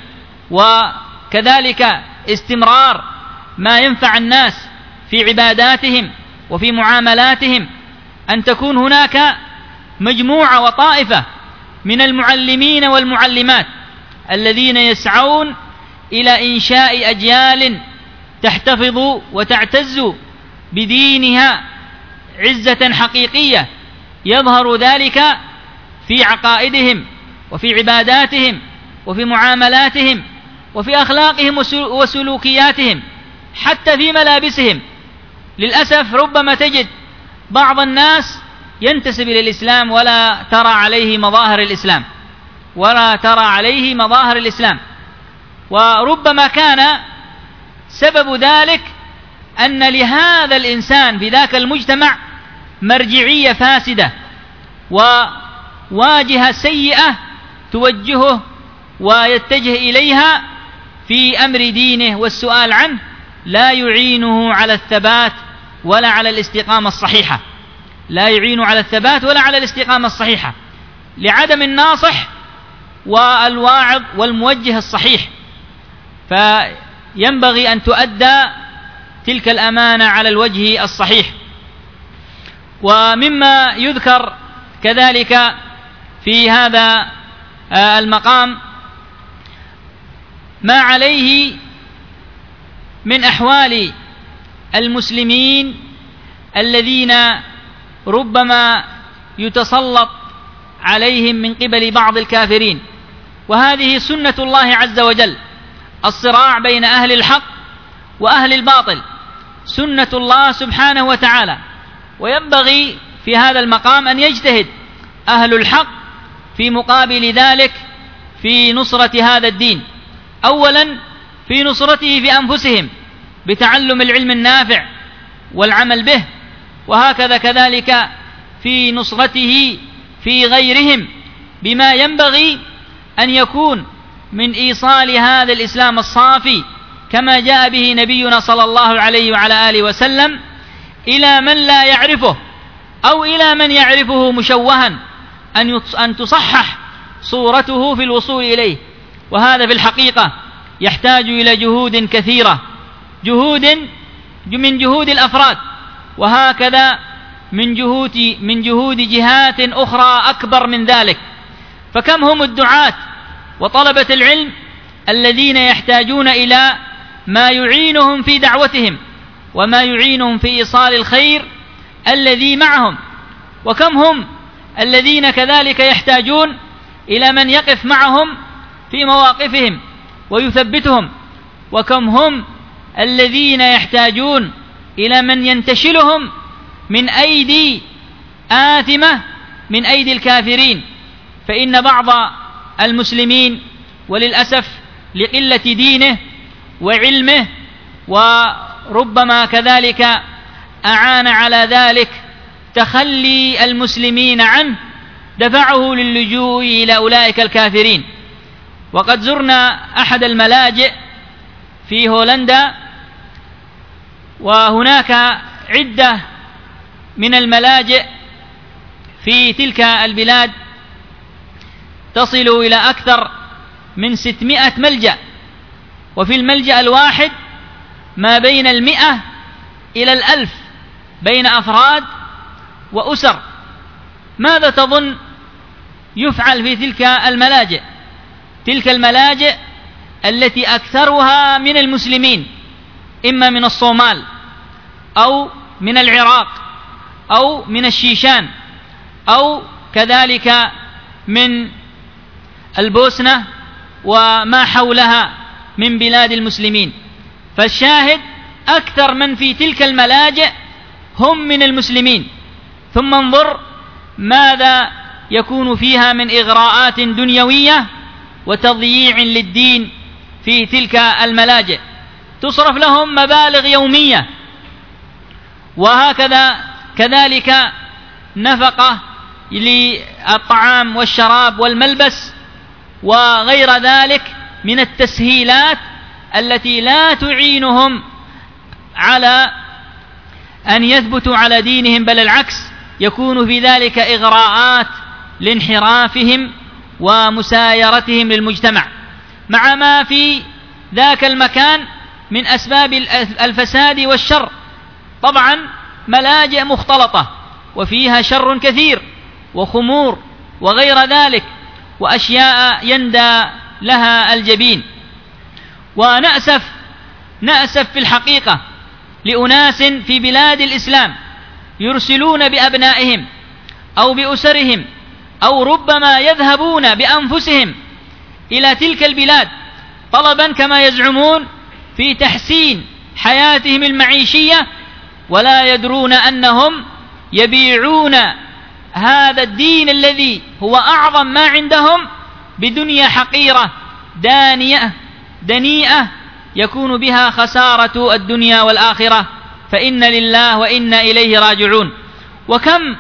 وكذلك استمرار ما ينفع الناس في عباداتهم وفي معاملاتهم. أن تكون هناك مجموعة وطائفة من المعلمين والمعلمات الذين يسعون إلى إنشاء أجيال تحتفظ وتعتز بدينها عزة حقيقية، يظهر ذلك في عقائدهم وفي عباداتهم وفي معاملاتهم وفي أخلاقهم وسلوكياتهم، حتى في ملابسهم. للأسف ربما تجد بعض الناس ينتسب إلى الإسلام ولا ترى عليه مظاهر الإسلام، وربما كان سبب ذلك أن لهذا الإنسان في ذاك المجتمع مرجعية فاسدة وواجهة سيئة توجهه ويتجه إليها في أمر دينه، والسؤال عنه لا يعينه على الثبات ولا على الاستقامة الصحيحة، لعدم الناصح والواعظ والموجه الصحيح. فينبغي أن تؤدى تلك الأمانة على الوجه الصحيح. ومما يذكر كذلك في هذا المقام ما عليه من أحوال المسلمين الذين ربما يتسلط عليهم من قبل بعض الكافرين، وهذه سنة الله عز وجل، الصراع بين أهل الحق وأهل الباطل سنة الله سبحانه وتعالى. وينبغي في هذا المقام أن يجتهد أهل الحق في مقابل ذلك في نصرة هذا الدين، أولا في نصرته في أنفسهم بتعلم العلم النافع والعمل به، وهكذا كذلك في نصرته في غيرهم بما ينبغي أن يكون من إيصال هذا الإسلام الصافي كما جاء به نبينا صلى الله عليه وعلى آله وسلم إلى من لا يعرفه أو إلى من يعرفه مشوها، أن تصحح صورته في الوصول إليه. وهذا في الحقيقة يحتاج إلى جهود كثيرة، من جهود الأفراد، وهكذا من جهود جهات أخرى أكبر من ذلك. فكم هم الدعاة وطلبة العلم الذين يحتاجون إلى ما يعينهم في دعوتهم وما يعينهم في إيصال الخير الذي معهم، وكم هم الذين كذلك يحتاجون إلى من يقف معهم في مواقفهم ويثبتهم وكم هم الذين يحتاجون إلى من ينتشلهم من أيدي آثمة من أيدي الكافرين. فإن بعض المسلمين وللأسف لقلة دينه وعلمه وربما كذلك أعان على ذلك تخلي المسلمين عنه دفعه للجوء إلى أولئك الكافرين. وقد زرنا أحد الملاجئ في هولندا، وهناك عدة من الملاجئ في تلك البلاد تصل إلى أكثر من 600 ملجأ، وفي الملجأ الواحد ما بين 100 إلى 1000 بين أفراد وأسر. ماذا تظن يفعل في تلك الملاجئ؟ تلك الملاجئ التي أكثرها من المسلمين، إما من الصومال أو من العراق أو من الشيشان أو كذلك من البوسنة وما حولها من بلاد المسلمين. فالشاهد أكثر من في تلك الملاجئ هم من المسلمين. ثم انظر ماذا يكون فيها من إغراءات دنيوية وتضييع للدين في تلك الملاجئ، تصرف لهم مبالغ يومية، وهكذا كذلك نفقة للطعام والشراب والملبس وغير ذلك من التسهيلات التي لا تعينهم على أن يثبتوا على دينهم، بل العكس يكون في ذلك إغراءات لانحرافهم ومسايرتهم للمجتمع، مع ما في ذاك المكان من أسباب الفساد والشر. طبعا ملاجئ مختلطة وفيها شر كثير وخمور وغير ذلك وأشياء يندى لها الجبين. ونأسف في الحقيقة لأناس في بلاد الإسلام يرسلون بأبنائهم أو بأسرهم أو ربما يذهبون بأنفسهم إلى تلك البلاد طلبا كما يزعمون في تحسين حياتهم المعيشية، ولا يدرون أنهم يبيعون هذا الدين الذي هو أعظم ما عندهم بدنيا حقيرة دنيئة يكون بها خسارة الدنيا والآخرة. فإن لله وإنا إليه راجعون. وكم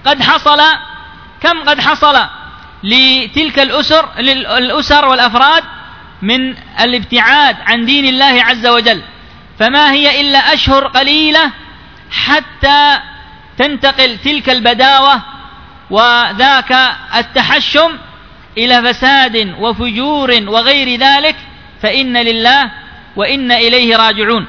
قد حصل لتلك الأسر والأفراد من الابتعاد عن دين الله عز وجل، فما هي إلا أشهر قليلة حتى تنتقل تلك البداوة وذاك التحشم إلى فساد وفجور وغير ذلك. فإن لله وإنا إليه راجعون.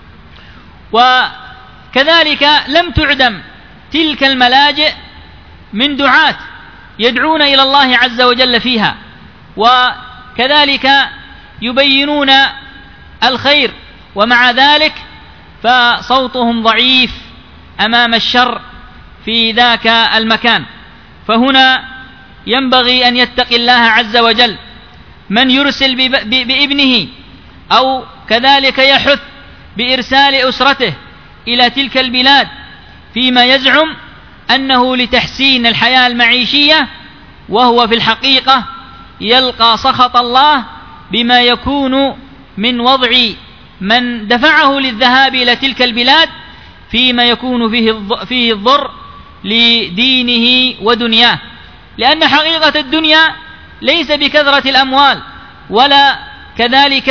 وكذلك لم تعدم تلك الملاجئ من دعاة يدعون إلى الله عز وجل فيها، وكذلك يبينون الخير، ومع ذلك فصوتهم ضعيف أمام الشر في ذاك المكان. فهنا ينبغي أن يتقي الله عز وجل من يرسل بابنه أو كذلك يحث بإرسال أسرته إلى تلك البلاد فيما يزعم أنه لتحسين الحياة المعيشية، وهو في الحقيقة يلقى سخط الله بما يكون من وضع من دفعه للذهاب إلى تلك البلاد فيما يكون فيه الضر لدينه ودنياه. لأن حقيقة الدنيا ليس بكثرة الأموال ولا كذلك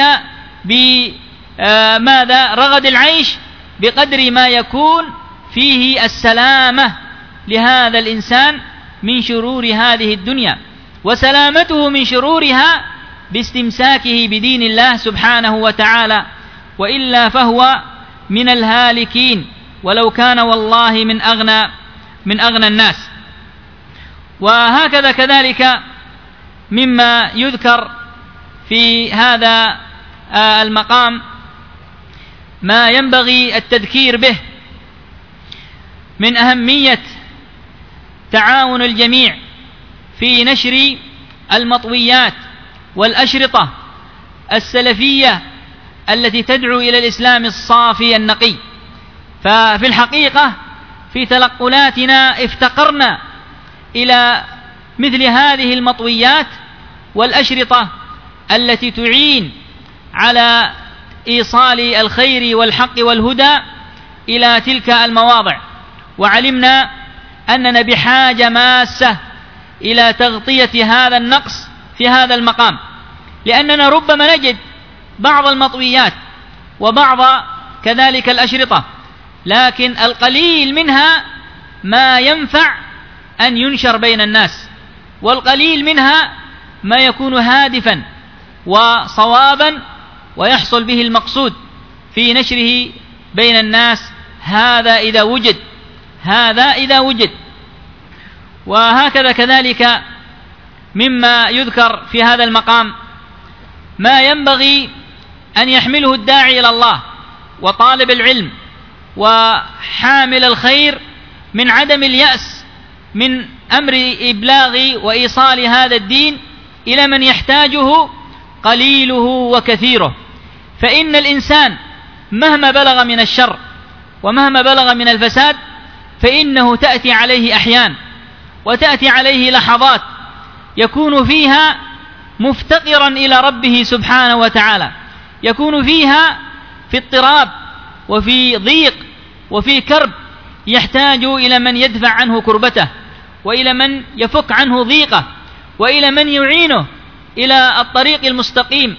بماذا رغد العيش، بقدر ما يكون فيه السلامة لهذا الإنسان من شرور هذه الدنيا، وسلامته من شرورها باستمساكه بدين الله سبحانه وتعالى، وإلا فهو من الهالكين ولو كان والله من أغنى الناس. وهكذا كذلك مما يذكر في هذا المقام ما ينبغي التذكير به من أهمية تعاون الجميع في نشر المطويات والأشرطة السلفية التي تدعو إلى الإسلام الصافي النقي. ففي الحقيقة في تلقلاتنا افتقرنا إلى مثل هذه المطويات والأشرطة التي تعين على إيصال الخير والحق والهدى إلى تلك المواضع، وعلمنا أننا بحاجة ماسة إلى تغطية هذا النقص في هذا المقام، لأننا ربما نجد بعض المطويات وبعض كذلك الأشرطة، لكن القليل منها ما ينفع أن ينشر بين الناس، والقليل منها ما يكون هادفا وصوابا ويحصل به المقصود في نشره بين الناس. هذا إذا وجد. وهكذا كذلك مما يذكر في هذا المقام ما ينبغي أن يحمله الداعي إلى الله وطالب العلم وحامل الخير من عدم اليأس من أمر إبلاغ وإيصال هذا الدين إلى من يحتاجه قليله وكثيره. فإن الإنسان مهما بلغ من الشر ومهما بلغ من الفساد فإنه تأتي عليه أحيان وتأتي عليه لحظات يكون فيها مفتقرا إلى ربه سبحانه وتعالى، يكون فيها في اضطراب وفي ضيق وفي كرب، يحتاج إلى من يدفع عنه كربته، وإلى من يفك عنه ضيقه، وإلى من يعينه إلى الطريق المستقيم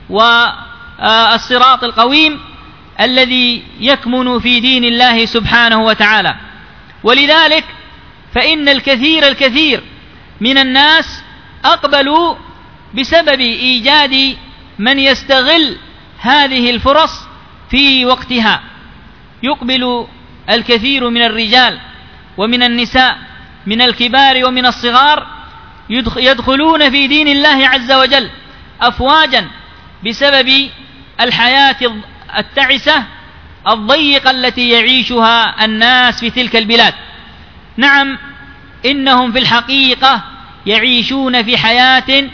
والصراط القويم الذي يكمن في دين الله سبحانه وتعالى. ولذلك فإن الكثير من الناس أقبلوا بسبب إيجاد من يستغل هذه الفرص في وقتها. يقبل الكثير من الرجال ومن النساء من الكبار ومن الصغار يدخلون في دين الله عز وجل أفواجا بسبب الحياة التعسة الضيقة التي يعيشها الناس في تلك البلاد. نعم، إنهم في الحقيقة يعيشون في حياة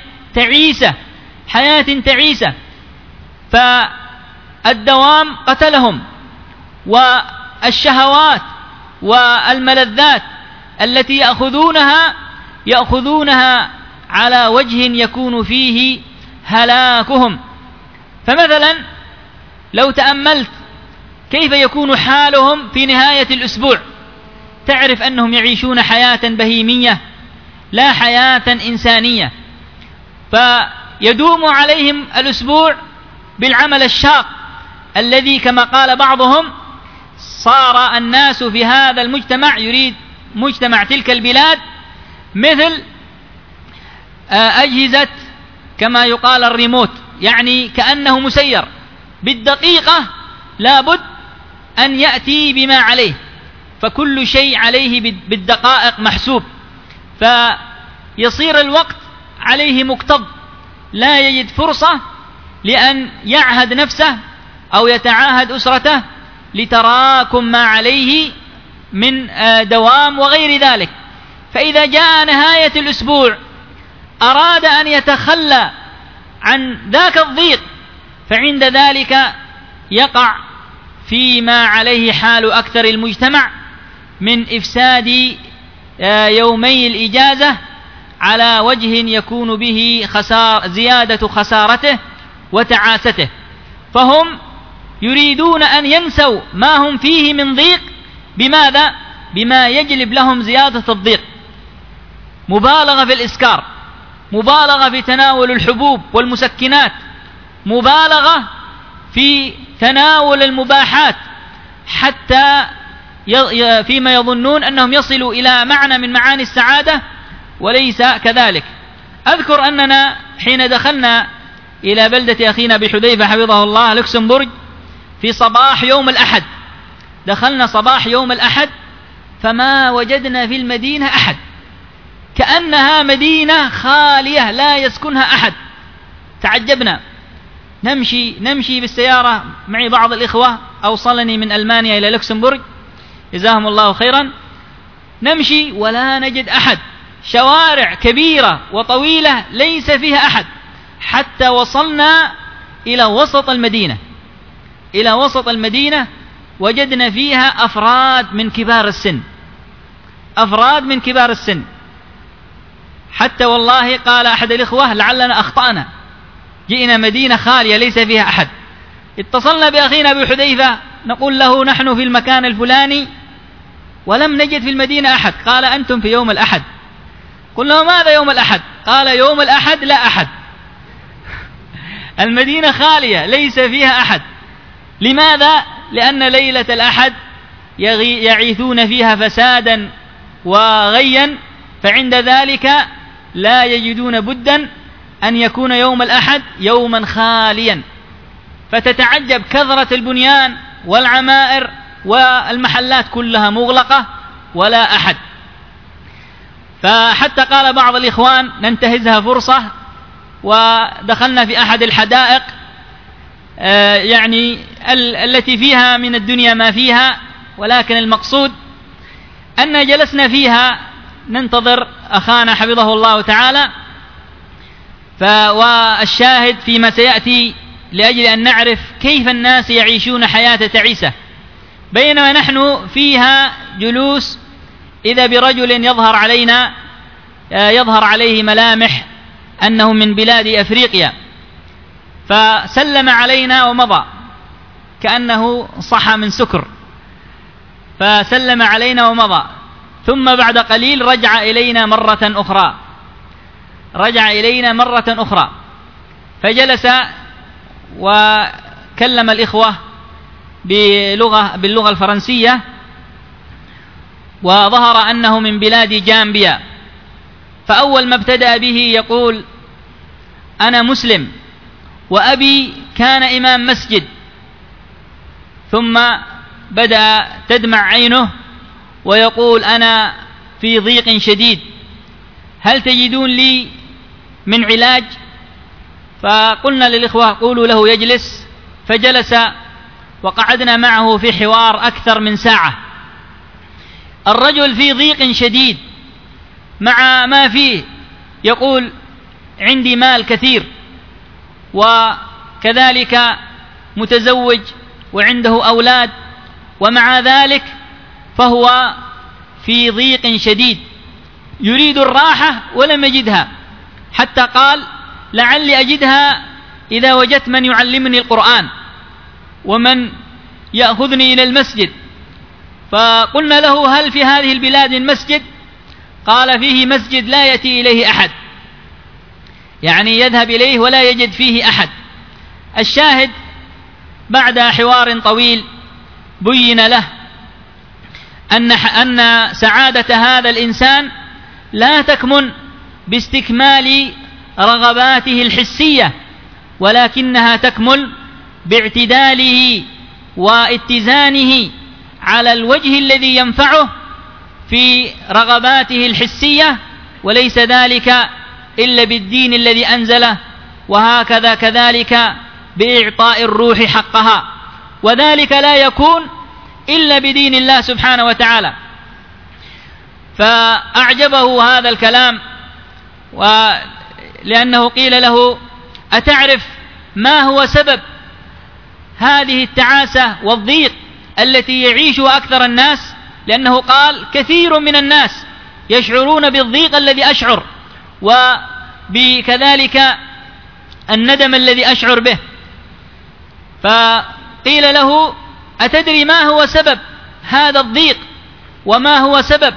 تعيسة، فالدوام قتلهم، والشهوات والملذات التي يأخذونها على وجه يكون فيه هلاكهم. فمثلا لو تأملت كيف يكون حالهم في نهاية الأسبوع تعرف أنهم يعيشون حياة بهيمية لا حياة إنسانية، فيدوم عليهم الأسبوع بالعمل الشاق الذي كما قال بعضهم صار الناس في هذا المجتمع يريد مجتمع تلك البلاد مثل أجهزة كما يقال الريموت، يعني كأنه مسير بالدقيقة لابد أن يأتي بما عليه، فكل شيء عليه بالدقائق محسوب، فيصير الوقت عليه مكتظ، لا يجد فرصة لأن يعهد نفسه أو يتعاهد أسرته لتراكم ما عليه من دوام وغير ذلك. فإذا جاء نهاية الأسبوع أراد أن يتخلى عن ذاك الضيق، فعند ذلك يقع فيما عليه حال أكثر المجتمع من إفساد يومي الإجازة على وجه يكون به زيادة خسارته وتعاسته. فهم يريدون أن ينسوا ما هم فيه من ضيق. بماذا؟ بما يجلب لهم زيادة الضيق. مبالغة في الإسكار، مبالغة في تناول الحبوب والمسكنات، مبالغة في تناول المباحات، حتى فيما يظنون أنهم يصلوا إلى معنى من معاني السعادة وليس كذلك. أذكر أننا حين دخلنا إلى بلدة أخينا بحذيفة حفظه الله لوكسمبورغ في صباح يوم الأحد، دخلنا صباح يوم الأحد فما وجدنا في المدينة أحد، كأنها مدينة خالية لا يسكنها أحد. تعجبنا، نمشي بالسيارة، معي بعض الإخوة أوصلني من ألمانيا إلى لوكسمبورغ جزاهم الله خيرا، نمشي ولا نجد أحد، شوارع كبيرة وطويلة ليس فيها أحد، حتى وصلنا إلى وسط المدينة إلى وسط المدينة وجدنا فيها أفراد من كبار السن، حتى والله قال أحد الإخوة لعلنا أخطأنا، جئنا مدينة خالية ليس فيها أحد. اتصلنا بأخينا أبي حذيفة نقول له نحن في المكان الفلاني ولم نجد في المدينة أحد، قال أنتم في يوم الأحد. قلنا له ماذا يوم الأحد؟ قال يوم الأحد لا أحد، المدينة خالية ليس فيها أحد. لماذا؟ لأن ليلة الأحد يعيثون فيها فسادا وغيا، فعند ذلك لا يجدون بدا أن يكون يوم الأحد يوما خاليا، فتتعجب كثرة البنيان والعمائر والمحلات كلها مغلقة ولا أحد. فحتى قال بعض الإخوان ننتهزها فرصة ودخلنا في أحد الحدائق يعني التي فيها من الدنيا ما فيها، ولكن المقصود أن جلسنا فيها ننتظر أخانا حفظه الله تعالى، والشاهد فيما سيأتي لأجل أن نعرف كيف الناس يعيشون حياة تعيسة، بينما نحن فيها جلوس إذا برجل يظهر عليه ملامح أنه من بلاد أفريقيا، فسلم علينا ومضى كأنه صحى من سكر، فسلم علينا ومضى، ثم بعد قليل رجع إلينا مرة أخرى فجلس وكلم الإخوة باللغة الفرنسية، وظهر أنه من بلاد جامبيا. فأول ما ابتدأ به يقول أنا مسلم وأبي كان إمام مسجد، ثم بدأ تدمع عينه ويقول أنا في ضيق شديد، هل تجدون لي من علاج؟ فقلنا للإخوة قولوا له يجلس، فجلس وقعدنا معه في حوار أكثر من ساعة. الرجل في ضيق شديد مع ما فيه، يقول عندي مال كثير وكذلك متزوج وعنده أولاد، ومع ذلك فهو في ضيق شديد يريد الراحة ولم يجدها، حتى قال لعلي أجدها إذا وجدت من يعلمني القرآن ومن يأخذني إلى المسجد. فقلنا له هل في هذه البلاد من مسجد؟ قال فيه مسجد لا يأتي إليه أحد، يعني يذهب إليه ولا يجد فيه أحد. الشاهد بعد حوار طويل بين له أن سعادة هذا الإنسان لا تكمن باستكمال رغباته الحسية، ولكنها تكمل باعتداله واتزانه على الوجه الذي ينفعه في رغباته الحسية، وليس ذلك إلا بالدين الذي أنزله، وهكذا كذلك بإعطاء الروح حقها، وذلك لا يكون إلا بدين الله سبحانه وتعالى. فأعجبه هذا الكلام، لأنه قيل له أتعرف ما هو سبب هذه التعاسة والضيق التي يعيشها أكثر الناس؟ لأنه قال كثير من الناس يشعرون بالضيق الذي أشعر، وبكذلك الندم الذي أشعر به. فقيل له أتدري ما هو سبب هذا الضيق وما هو سبب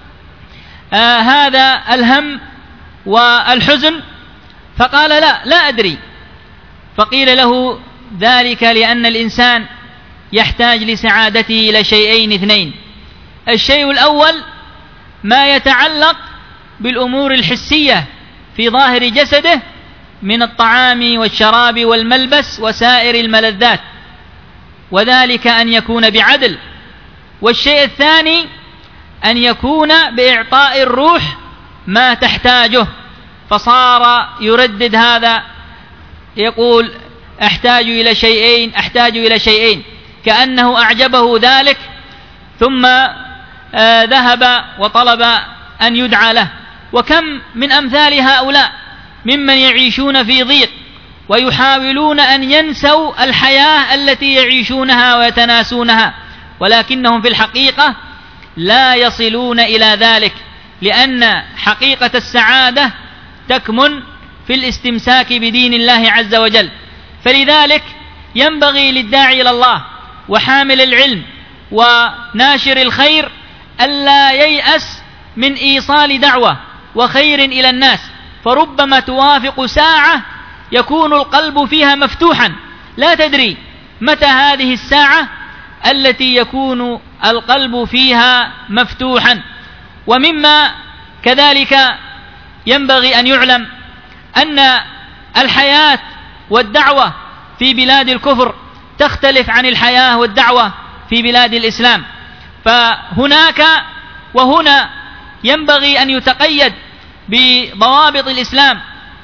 هذا الهم والحزن؟ فقال لا أدري. فقيل له ذلك لأن الإنسان يحتاج لسعادته إلى شيئين اثنين: الشيء الأول ما يتعلق بالأمور الحسية في ظاهر جسده من الطعام والشراب والملبس وسائر الملذات، وذلك أن يكون بعدل. والشيء الثاني أن يكون بإعطاء الروح ما تحتاجه، فصار يردد هذا يقول أحتاج إلى شيئين كأنه أعجبه ذلك، ثم ذهب وطلب أن يدعى له. وكم من أمثال هؤلاء ممن يعيشون في ضيق ويحاولون أن ينسوا الحياة التي يعيشونها ويتناسونها، ولكنهم في الحقيقة لا يصلون إلى ذلك، لأن حقيقة السعادة تكمن في الاستمساك بدين الله عز وجل. فلذلك ينبغي للداعي إلى الله وحامل العلم وناشر الخير ألا ييأس من إيصال دعوة وخير إلى الناس، فربما توافق ساعة يكون القلب فيها مفتوحا، لا تدري متى هذه الساعة التي يكون القلب فيها مفتوحا. ومما كذلك ينبغي أن يعلم أن الحياة والدعوة في بلاد الكفر تختلف عن الحياة والدعوة في بلاد الإسلام، فهناك وهنا ينبغي أن يتقيد بضوابط الإسلام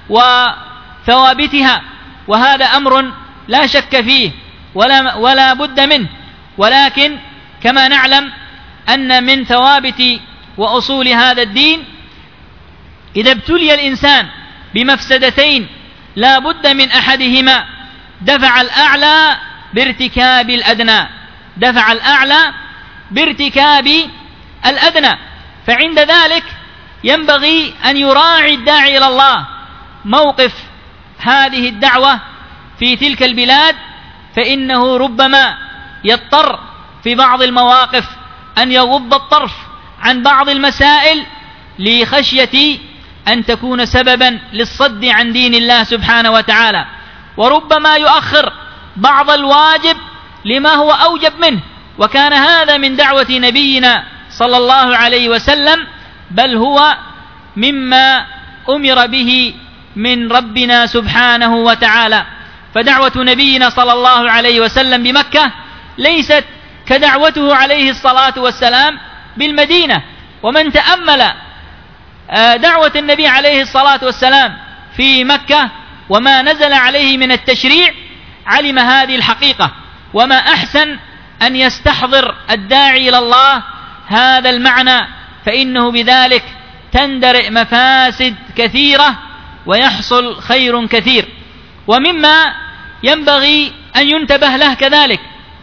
وثوابتها، وهذا أمر لا شك فيه ولا بد منه. ولكن كما نعلم أن من ثوابت وأصول هذا الدين إذا ابتلي الإنسان بمفسدتين لا بد من أحدهما دفع الأعلى بارتكاب الأدنى، دفع الأعلى بارتكاب الأدنى. فعند ذلك ينبغي أن يراعي الداعي إلى الله موقف هذه الدعوة في تلك البلاد، فإنه ربما يضطر في بعض المواقف أن يغض الطرف عن بعض المسائل لخشية أن تكون سببا للصد عن دين الله سبحانه وتعالى، وربما يؤخر بعض الواجب لما هو أوجب منه، وكان هذا من دعوة نبينا صلى الله عليه وسلم، بل هو مما أمر به من ربنا سبحانه وتعالى. فدعوة نبينا صلى الله عليه وسلم بمكة ليست كدعوته عليه الصلاة والسلام بالمدينة. ومن تأمل دعوة النبي عليه الصلاة والسلام في مكة وما نزل عليه من التشريع علم هذه الحقيقة، وما أحسن أن يستحضر الداعي إلى الله هذا المعنى، فإنه بذلك تندرئ مفاسد كثيرة ويحصل خير كثير. ومما ينبغي أن ينتبه له كذلك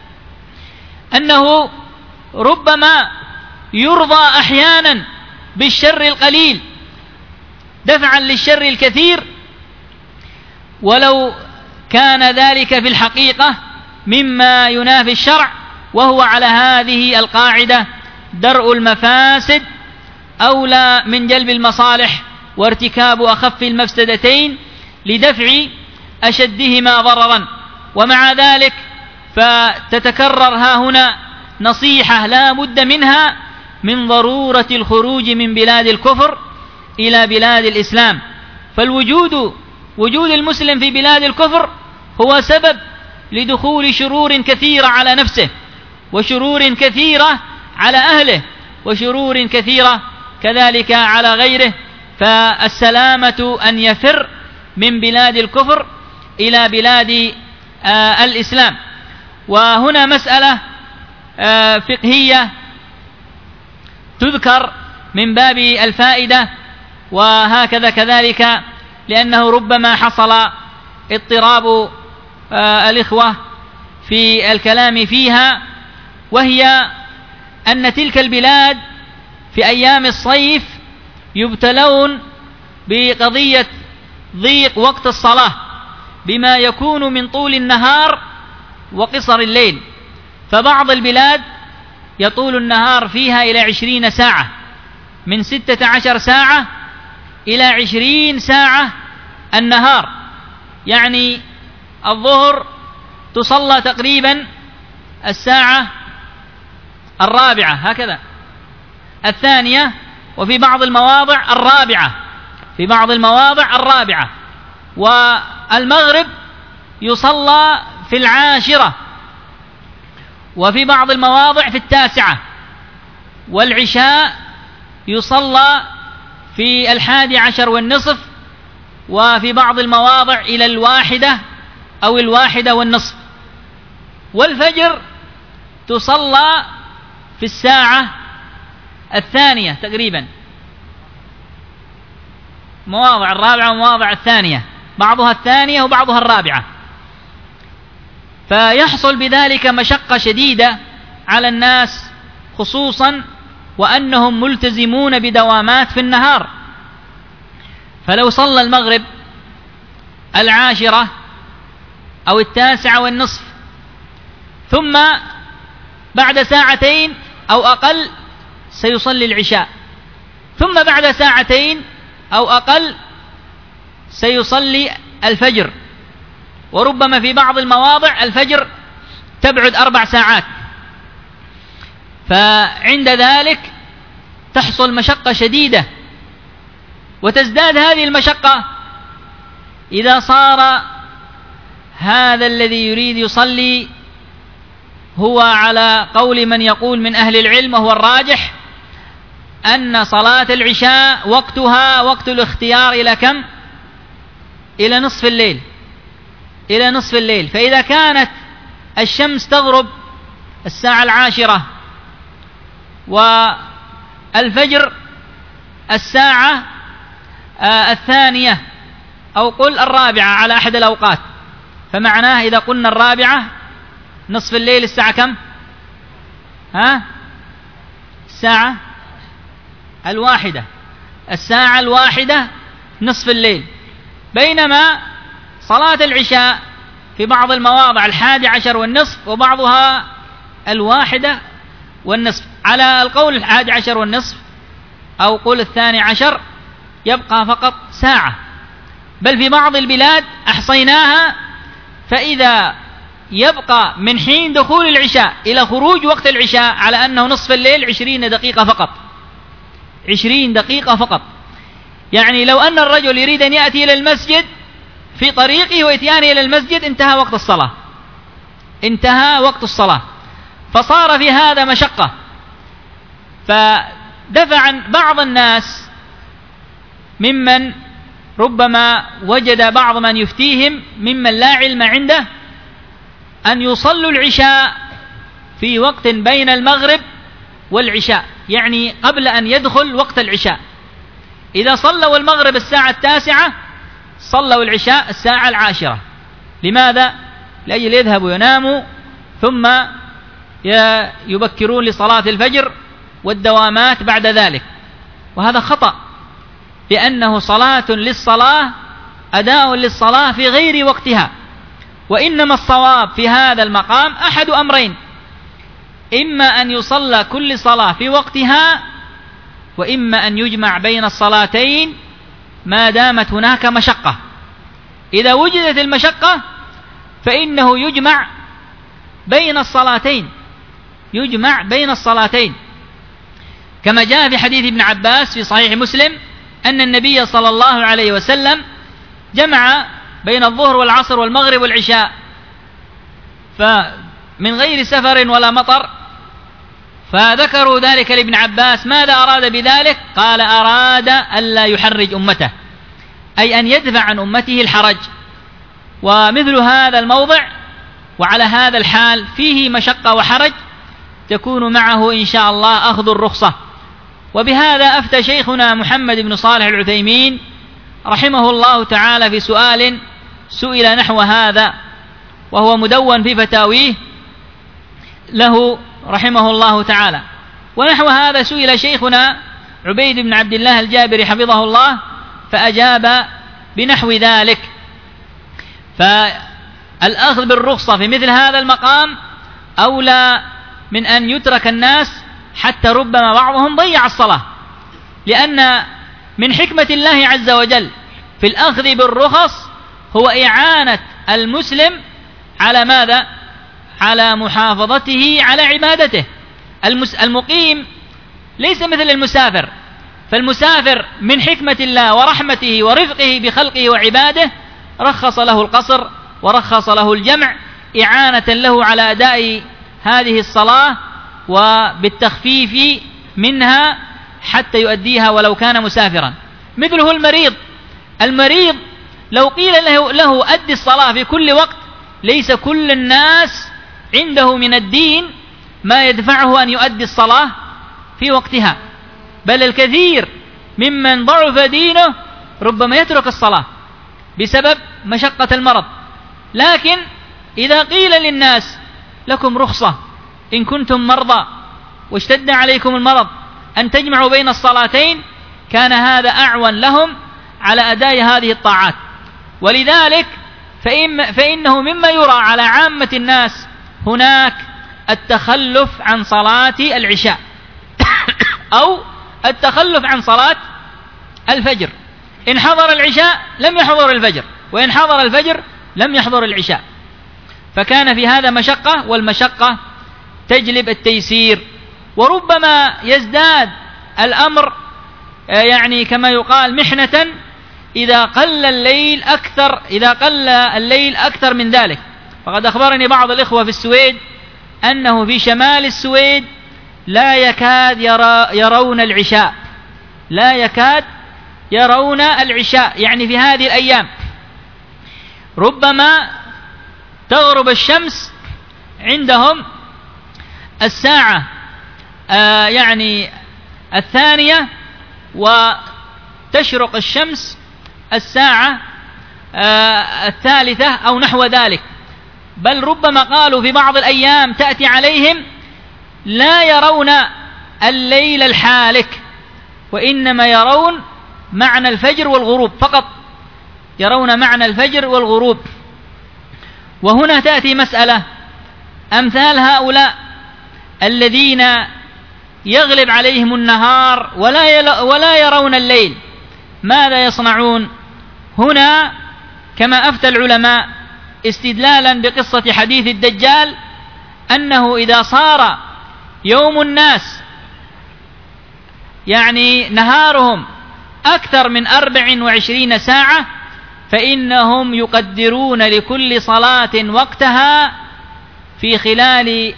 أنه ربما يرضى أحيانا بالشر القليل دفعا للشر الكثير، ولو كان ذلك في الحقيقة مما ينافي الشرع، وهو على هذه القاعدة درء المفاسد أولى من جلب المصالح، وارتكاب أخف المفسدتين لدفع أشدهما ضررا. ومع ذلك فتتكرر ها هنا نصيحة لا بد منها من ضرورة الخروج من بلاد الكفر إلى بلاد الإسلام، وجود المسلم في بلاد الكفر هو سبب لدخول شرور كثيرة على نفسه، وشرور كثيرة على أهله، وشرور كثيرة كذلك على غيره. فالسلامة أن يفر من بلاد الكفر إلى بلاد الإسلام. وهنا مسألة فقهية تذكر من باب الفائدة، وهكذا كذلك لأنه ربما حصل اضطراب الإخوة في الكلام فيها، وهي أن تلك البلاد في أيام الصيف يبتلون بقضية ضيق وقت الصلاة، بما يكون من طول النهار وقصر الليل. فبعض البلاد يطول النهار فيها إلى 20 ساعة، من 16 ساعة إلى 20 ساعة النهار، يعني الظهر تصلى تقريبا الساعة 4 هكذا، 2، وفي بعض المواضع 4، في بعض المواضع 4، والمغرب يصلى في 10، وفي بعض المواضع في 9، والعشاء يصلى في 11:30، وفي بعض المواضع إلى 1 أو 1:30، والفجر تصلى في الساعة 2 تقريبا، مواضع 4 ومواضع 2، بعضها الثانية وبعضها الرابعة، فيحصل بذلك مشقة شديدة على الناس، خصوصا وأنهم ملتزمون بدوامات في النهار. فلو صلى المغرب 10 أو 9:30 ثم بعد 2 ساعة أو أقل سيصلي العشاء، ثم بعد 2 ساعة أو أقل سيصلي الفجر، وربما في بعض المواضع الفجر تبعد 4 ساعات، فعند ذلك تحصل مشقة شديدة، وتزداد هذه المشقة إذا صار هذا الذي يريد يصلي هو على قول من يقول من أهل العلم وهو الراجح أن صلاة العشاء وقتها وقت الاختيار إلى كم؟ إلى نصف الليل، إلى نصف الليل. فإذا كانت الشمس تغرب 10:10 والفجر 2:00 أو قل 4:00 على أحد الأوقات، فمعناه إذا قلنا 4:00 نصف الليل الساعة كم؟ الساعة 1:00، الساعة 1:00 نصف الليل. بينما صلاة العشاء في بعض المواضع 11:30 وبعضها 1:01. على القول 11:30 أو قول 12 يبقى فقط ساعة، بل في بعض البلاد أحصيناها، فإذا يبقى من حين دخول العشاء إلى خروج وقت العشاء على أنه نصف الليل 20 دقيقة فقط، 20 دقيقة فقط. يعني لو أن الرجل يريد أن يأتي إلى المسجد في طريقه وإتيانه إلى المسجد انتهى وقت الصلاة، انتهى وقت الصلاة، فصار في هذا مشقة. فدفع بعض الناس ممن ربما وجد بعض من يفتيهم ممن لا علم عنده أن يصلوا العشاء في وقت بين المغرب والعشاء، يعني قبل أن يدخل وقت العشاء. إذا صلوا المغرب 9:00 صلوا العشاء 10:00. لماذا؟ لأجل يذهبوا يناموا ثم يبكرون لصلاة الفجر والدوامات بعد ذلك. وهذا خطأ، لأنه صلاة للصلاة، أداء للصلاة في غير وقتها. وإنما الصواب في هذا المقام أحد أمرين: إما أن يصلى كل صلاة في وقتها، وإما أن يجمع بين الصلاتين ما دامت هناك مشقة. إذا وجدت المشقة فإنه يجمع بين الصلاتين، يجمع بين الصلاتين، كما جاء في حديث ابن عباس في صحيح مسلم أن النبي صلى الله عليه وسلم جمع بين الظهر والعصر والمغرب والعشاء فمن غير سفر ولا مطر. فذكروا ذلك لابن عباس: ماذا أراد بذلك؟ قال: أراد ألا يحرج أمته، أي أن يدفع عن أمته الحرج. ومثل هذا الموضع وعلى هذا الحال فيه مشقة وحرج تكون معه إن شاء الله أخذ الرخصة. وبهذا أفتى شيخنا محمد بن صالح العثيمين رحمه الله تعالى في سؤال سئل نحو هذا، وهو مدون في فتاويه له رحمه الله تعالى. ونحو هذا سئل شيخنا عبيد بن عبد الله الجابري حفظه الله فأجاب بنحو ذلك. فالأخذ بالرخصة في مثل هذا المقام أولى من أن يترك الناس حتى ربما بعضهم ضيع الصلاة، لأن من حكمة الله عز وجل في الأخذ بالرخص هو إعانة المسلم على ماذا؟ على محافظته على عبادته. المقيم ليس مثل المسافر، فالمسافر من حكمة الله ورحمته ورفقه بخلقه وعباده رخص له القصر ورخص له الجمع إعانة له على أداء هذه الصلاة وبالتخفيف منها حتى يؤديها ولو كان مسافرا. مثله المريض لو قيل له أدي الصلاة في كل وقت ليس كل الناس عنده من الدين ما يدفعه أن يؤدي الصلاة في وقتها، بل الكثير ممن ضعف دينه ربما يترك الصلاة بسبب مشقة المرض. لكن إذا قيل للناس لكم رخصة إن كنتم مرضى واشتد عليكم المرض أن تجمعوا بين الصلاتين، كان هذا أعون لهم على أداء هذه الطاعات. ولذلك فإنه مما يرى على عامة الناس هناك التخلف عن صلاة العشاء أو التخلف عن صلاة الفجر. إن حضر العشاء لم يحضر الفجر، وإن حضر الفجر لم يحضر العشاء، فكان في هذا مشقة، والمشقة تجلب التيسير. وربما يزداد الأمر يعني كما يقال محنة إذا قل الليل أكثر من ذلك. فقد أخبرني بعض الإخوة في السويد أنه في شمال السويد لا يكاد يرون العشاء، لا يكاد يرون العشاء، يعني في هذه الأيام ربما تغرب الشمس عندهم الساعة يعني 2، وتشرق الشمس الساعة 3 أو نحو ذلك. بل ربما قالوا في بعض الأيام تأتي عليهم لا يرون الليل الحالك، وإنما يرون معنى الفجر والغروب فقط، يرون معنى الفجر والغروب. وهنا تأتي مسألة، أمثال هؤلاء الذين يغلب عليهم النهار ولا يرون الليل، ماذا يصنعون؟ هنا كما أفتى العلماء استدلالا بقصة حديث الدجال، أنه إذا صار يوم الناس يعني نهارهم أكثر من 24 ساعة، فإنهم يقدرون لكل صلاة وقتها في خلال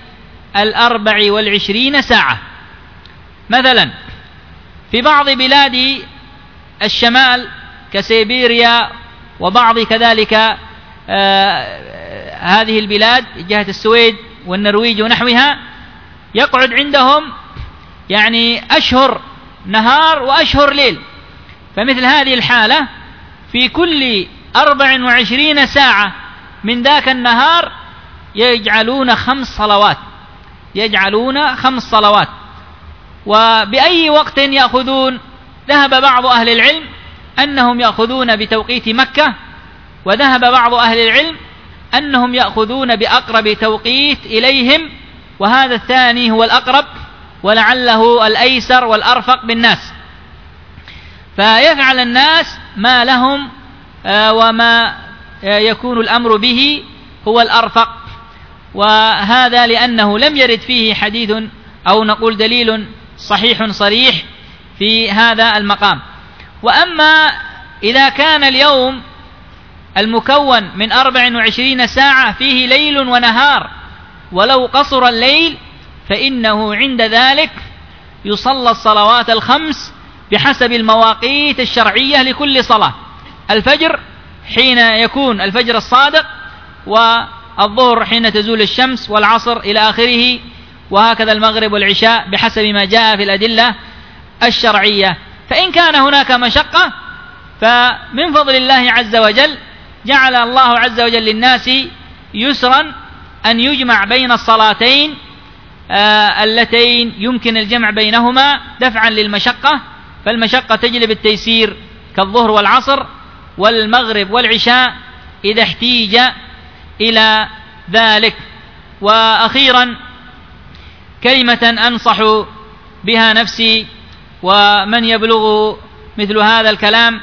24 ساعة. مثلا في بعض بلاد الشمال كسيبيريا وبعض كذلك هذه البلاد جهة السويد والنرويج ونحوها، يقعد عندهم يعني أشهر نهار وأشهر ليل. فمثل هذه الحالة في كل 24 ساعة من ذاك النهار يجعلون 5 صلوات، يجعلون 5 صلوات. وبأي وقت يأخذون؟ ذهب بعض أهل العلم أنهم يأخذون بتوقيت مكة، وذهب بعض أهل العلم أنهم يأخذون بأقرب توقيت إليهم، وهذا الثاني هو الأقرب ولعله الأيسر والأرفق بالناس. فيفعل الناس ما لهم وما يكون الأمر به هو الأرفق، وهذا لأنه لم يرد فيه حديث أو نقول دليل صحيح صريح في هذا المقام. وأما إذا كان اليوم المكون من 24 ساعة فيه ليل ونهار ولو قصر الليل، فإنه عند ذلك يصلى الصلوات ال5 بحسب المواقيت الشرعية لكل صلاة. الفجر حين يكون الفجر الصادق، والظهر حين تزول الشمس، والعصر إلى آخره، وهكذا المغرب والعشاء بحسب ما جاء في الأدلة الشرعية. فإن كان هناك مشقة فمن فضل الله عز وجل جعل الله عز وجل للناس يسرا أن يجمع بين الصلاتين اللتين يمكن الجمع بينهما دفعا للمشقة، فالمشقة تجلب التيسير كالظهر والعصر والمغرب والعشاء إذا احتيج إلى ذلك. وأخيرا كلمة أنصح بها نفسي ومن يبلغ مثل هذا الكلام،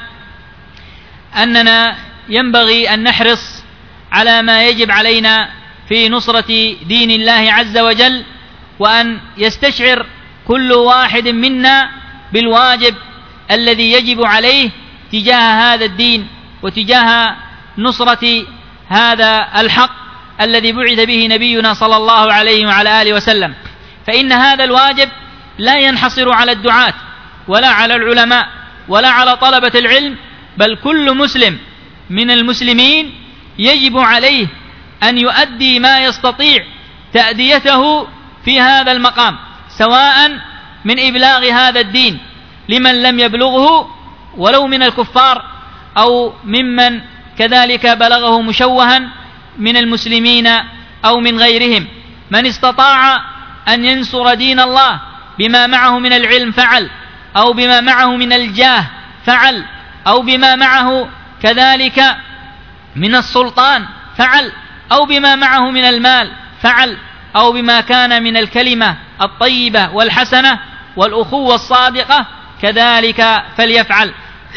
أننا ينبغي أن نحرص على ما يجب علينا في نصرة دين الله عز وجل، وأن يستشعر كل واحد منا بالواجب الذي يجب عليه تجاه هذا الدين وتجاه نصرة هذا الحق الذي بعث به نبينا صلى الله عليه وعلى آله وسلم. فإن هذا الواجب لا ينحصر على الدعاة ولا على العلماء ولا على طلبة العلم، بل كل مسلم من المسلمين يجب عليه أن يؤدي ما يستطيع تأديته في هذا المقام، سواء من إبلاغ هذا الدين لمن لم يبلغه ولو من الكفار أو ممن كذلك بلغه مشوها من المسلمين أو من غيرهم. من استطاع أن ينصر دين الله بما معه من العلم فعل، أو بما معه من الجاه فعل، أو بما معه كذلك من السلطان فعل، أو بما معه من المال فعل، أو بما كان من الكلمة الطيبة والحسنة والأخوة الصادقة كذلك فليفعل.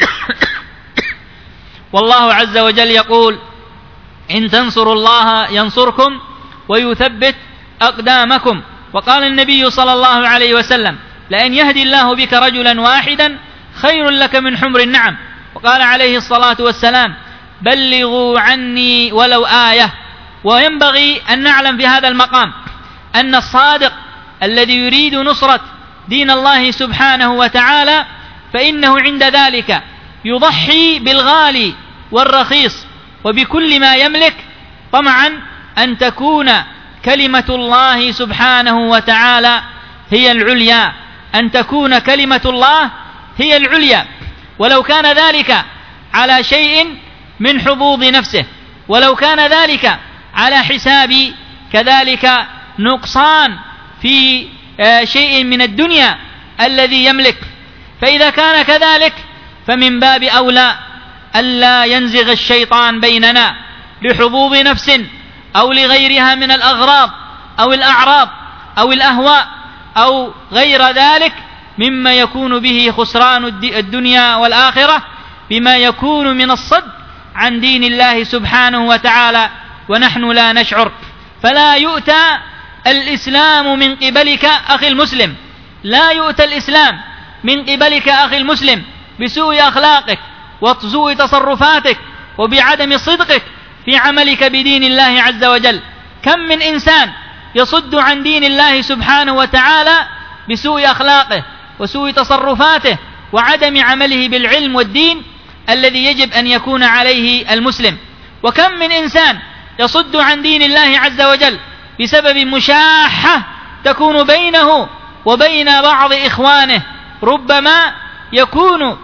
والله عز وجل يقول: إن تنصروا الله ينصركم ويثبت أقدامكم. وقال النبي صلى الله عليه وسلم: لأن يهدي الله بك رجلا واحدا خير لك من حمر النعم. وقال عليه الصلاة والسلام: بلغوا عني ولو آية. وينبغي أن نعلم في هذا المقام أن الصادق الذي يريد نصرة دين الله سبحانه وتعالى فإنه عند ذلك يضحي بالغالي والرخيص وبكل ما يملك طمعا أن تكون كلمة الله سبحانه وتعالى هي العليا، أن تكون كلمة الله هي العليا، ولو كان ذلك على شيء من حظوظ نفسه، ولو كان ذلك على حساب كذلك نقصان في شيء من الدنيا الذي يملك. فإذا كان كذلك فمن باب أولى ألا ينزغ الشيطان بيننا لحظوظ نفس أو لغيرها من الأغراض أو الأعراض أو الأهواء أو غير ذلك مما يكون به خسران الدنيا والآخرة، بما يكون من الصد عن دين الله سبحانه وتعالى ونحن لا نشعر. فلا يؤتى الإسلام من قبلك أخي المسلم، لا يؤتى الإسلام من قبلك أخي المسلم بسوء أخلاقك وسوء تصرفاتك وبعدم صدقك في عملك بدين الله عز وجل. كم من إنسان يصد عن دين الله سبحانه وتعالى بسوء أخلاقه وسوء تصرفاته وعدم عمله بالعلم والدين الذي يجب أن يكون عليه المسلم. وكم من إنسان يصد عن دين الله عز وجل بسبب مشاحة تكون بينه وبين بعض إخوانه، ربما يكون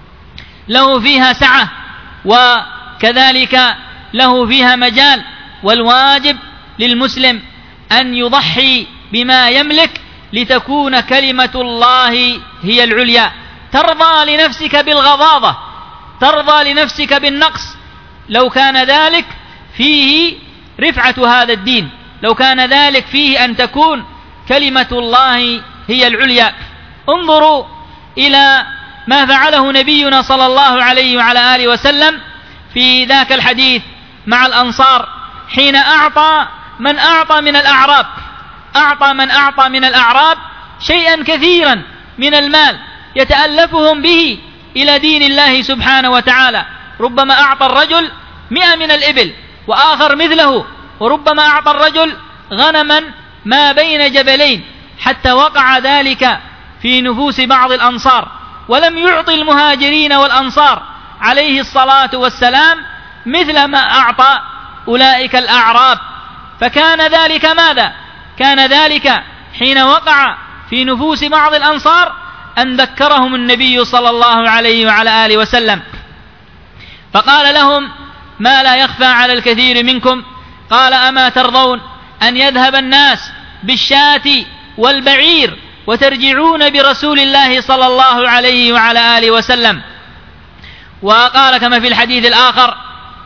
له فيها سعة وكذلك له فيها مجال. والواجب للمسلم أن يضحي بما يملك لتكون كلمة الله هي العليا. ترضى لنفسك بالغضاضة، ترضى لنفسك بالنقص لو كان ذلك فيه رفعة هذا الدين، لو كان ذلك فيه أن تكون كلمة الله هي العليا. انظروا إلى ما فعله نبينا صلى الله عليه وعلى آله وسلم في ذاك الحديث مع الأنصار حين أعطى من أعطى من الأعراب، أعطى من أعطى من الأعراب شيئا كثيرا من المال يتألفهم به إلى دين الله سبحانه وتعالى. ربما أعطى الرجل 100 من الإبل وآخر مثله، وربما أعطى الرجل غنما ما بين جبلين، حتى وقع ذلك في نفوس بعض الأنصار، ولم يعطي المهاجرين والأنصار عليه الصلاة والسلام مثل ما أعطى أولئك الأعراب. فكان ذلك ماذا؟ كان ذلك حين وقع في نفوس بعض الأنصار أن ذكرهم النبي صلى الله عليه وعلى آله وسلم، فقال لهم ما لا يخفى على الكثير منكم، قال أما ترضون أن يذهب الناس بالشاة والبعير وترجعون برسول الله صلى الله عليه وعلى آله وسلم. وقال كما في الحديث الآخر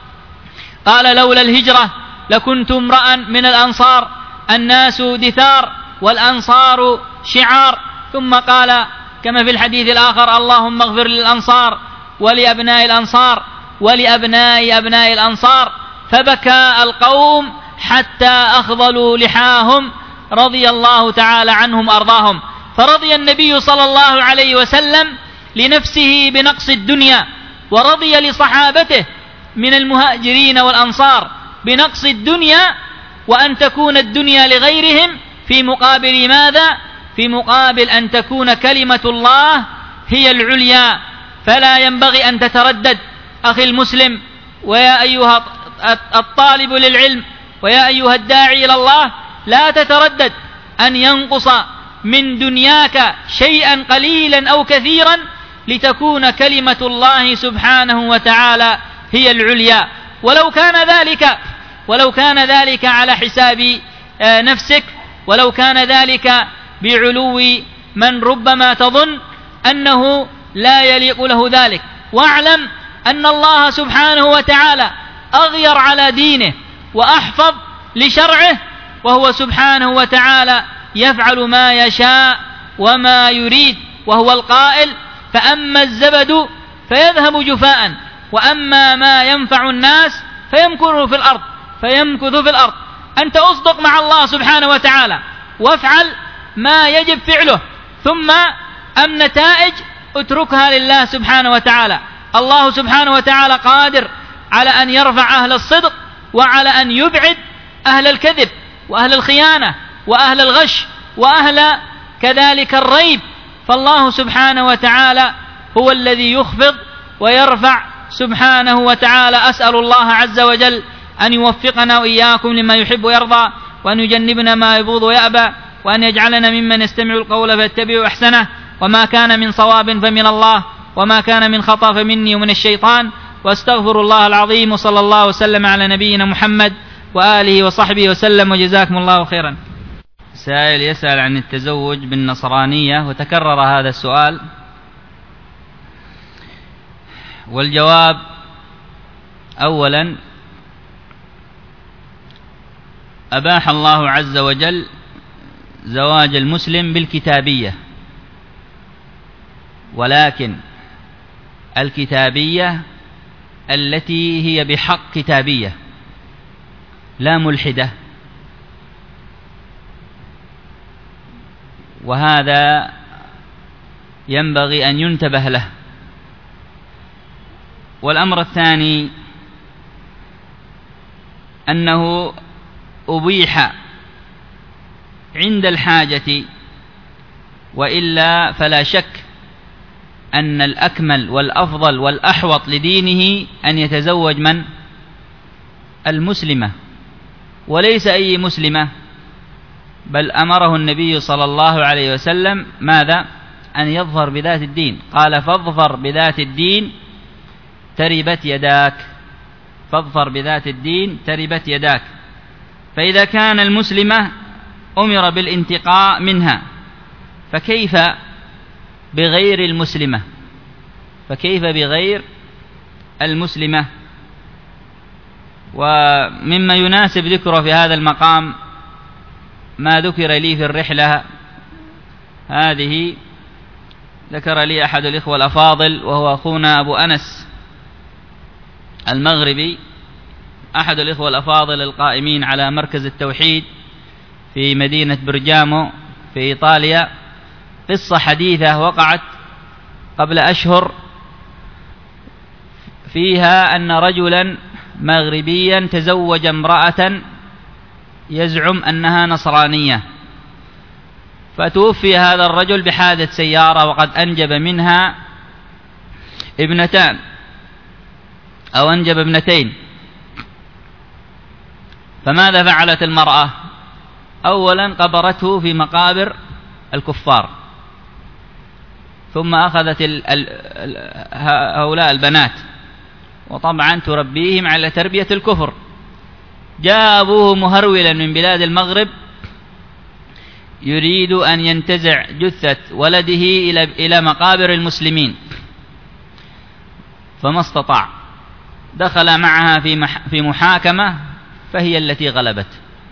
قال لولا الهجرة لكنت امرأ من الأنصار، الناس دثار والأنصار شعار. ثم قال كما في الحديث الآخر اللهم اغفر للأنصار ولأبناء الأنصار ولأبناء أبناء الأنصار. فبكى القوم حتى أخضلوا لحاهم رضي الله تعالى عنهم أرضاهم. فرضي النبي صلى الله عليه وسلم لنفسه بنقص الدنيا، ورضي لصحابته من المهاجرين والأنصار بنقص الدنيا، وأن تكون الدنيا لغيرهم في مقابل ماذا؟ في مقابل أن تكون كلمة الله هي العليا. فلا ينبغي أن تتردد أخي المسلم، ويا أيها الطالب للعلم ويا أيها الداعي إلى الله، لا تتردد أن ينقص من دنياك شيئا قليلا أو كثيرا لتكون كلمة الله سبحانه وتعالى هي العليا، ولو كان ذلك على حساب نفسك، ولو كان ذلك بعلو من ربما تظن أنه لا يليق له ذلك. واعلم أن الله سبحانه وتعالى أغير على دينه وأحفظ لشرعه، وهو سبحانه وتعالى يفعل ما يشاء وما يريد، وهو القائل: فأما الزبد فيذهب جفاء، وأما ما ينفع الناس فيمكث في الأرض. أنت أصدق مع الله سبحانه وتعالى وافعل ما يجب فعله، ثم النتائج اتركها لله سبحانه وتعالى. الله سبحانه وتعالى قادر على أن يرفع أهل الصدق، وعلى أن يبعد أهل الكذب وأهل الخيانة وأهل الغش وأهل كذلك الريب. فالله سبحانه وتعالى هو الذي يخفض ويرفع سبحانه وتعالى. أسأل الله عز وجل أن يوفقنا وإياكم لما يحب ويرضى، وأن يجنبنا ما يبغض ويأبى، وأن يجعلنا ممن يستمع القول فيتبع أحسنه. وما كان من صواب فمن الله، وما كان من خطأ فمني ومن الشيطان، واستغفر الله العظيم. وصلى الله وسلم على نبينا محمد وآله وصحبه وسلم، وجزاكم الله خيرا. سائل يسأل عن التزوج بالنصرانية، وتكرر هذا السؤال، والجواب: أولا، أباح الله عز وجل زواج المسلم بالكتابية، ولكن الكتابية التي هي بحق كتابية لا ملحدة، وهذا ينبغي أن ينتبه له. والأمر الثاني أنه أبيح عند الحاجة، وإلا فلا شك أن الأكمل والأفضل والأحوط لدينه أن يتزوج من؟ المسلمة، وليس أي مسلمة، بل أمره النبي صلى الله عليه وسلم ماذا؟ أن يظفر بذات الدين. قال: فاظفر بذات الدين تربت يداك، فاظفر بذات الدين تربت يداك. فإذا كان المسلمة أمر بالانتقاء منها، فكيف بغير المسلمة؟ فكيف بغير المسلمة؟ ومما يناسب ذكره في هذا المقام ما ذكر لي في الرحلة هذه. ذكر لي أحد الإخوة الأفاضل، وهو أخونا أبو أنس المغربي، أحد الإخوة الأفاضل القائمين على مركز التوحيد في مدينة برجامو في إيطاليا، قصة حديثة وقعت قبل أشهر، فيها أن رجلا مغربيا تزوج امرأة يزعم أنها نصرانية، فتوفي هذا الرجل بحادث سيارة، وقد أنجب منها ابنتان أو أنجب ابنتين. فماذا فعلت المرأة؟ أولا قبرته في مقابر الكفار، ثم أخذت هؤلاء البنات، وطبعا تربيهم على تربية الكفر. جاء أبوه مهرولا من بلاد المغرب يريد أن ينتزع جثة ولده إلى مقابر المسلمين، فما استطاع. دخل معها في محاكمة، فهي التي غلبت.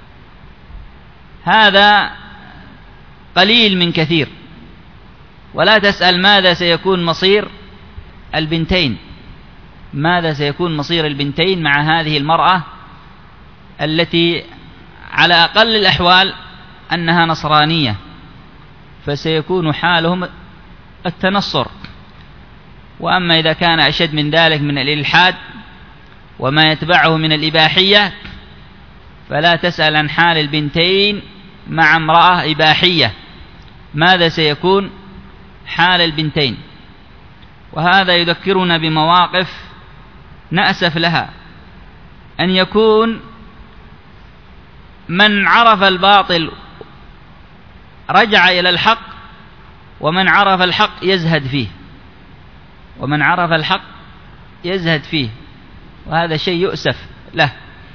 هذا قليل من كثير. ولا تسأل ماذا سيكون مصير البنتين، ماذا سيكون مصير البنتين مع هذه المرأة التي على أقل الأحوال أنها نصرانية، فسيكون حالهم التنصر. وأما إذا كان أشد من ذلك من الإلحاد وما يتبعه من الإباحية، فلا تسأل عن حال البنتين مع امرأة إباحية، ماذا سيكون حال البنتين. وهذا يذكرنا بمواقف نأسف لها، أن يكون من عرف الباطل رجع إلى الحق، ومن عرف الحق يزهد فيه، ومن عرف الحق يزهد فيه. وهذا شيء يؤسف له.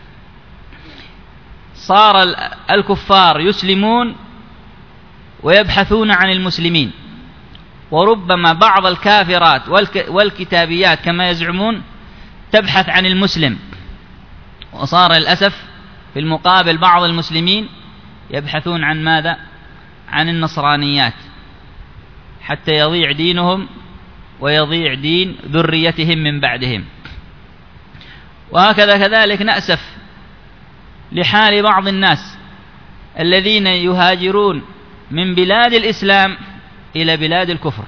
صار الكفار يسلمون ويبحثون عن المسلمين، وربما بعض الكافرات والكتابيات كما يزعمون تبحث عن المسلم، وصار للأسف في المقابل بعض المسلمين يبحثون عن ماذا؟ عن النصرانيات، حتى يضيع دينهم ويضيع دين ذريتهم من بعدهم. وهكذا كذلك نأسف لحال بعض الناس الذين يهاجرون من بلاد الإسلام إلى بلاد الكفر،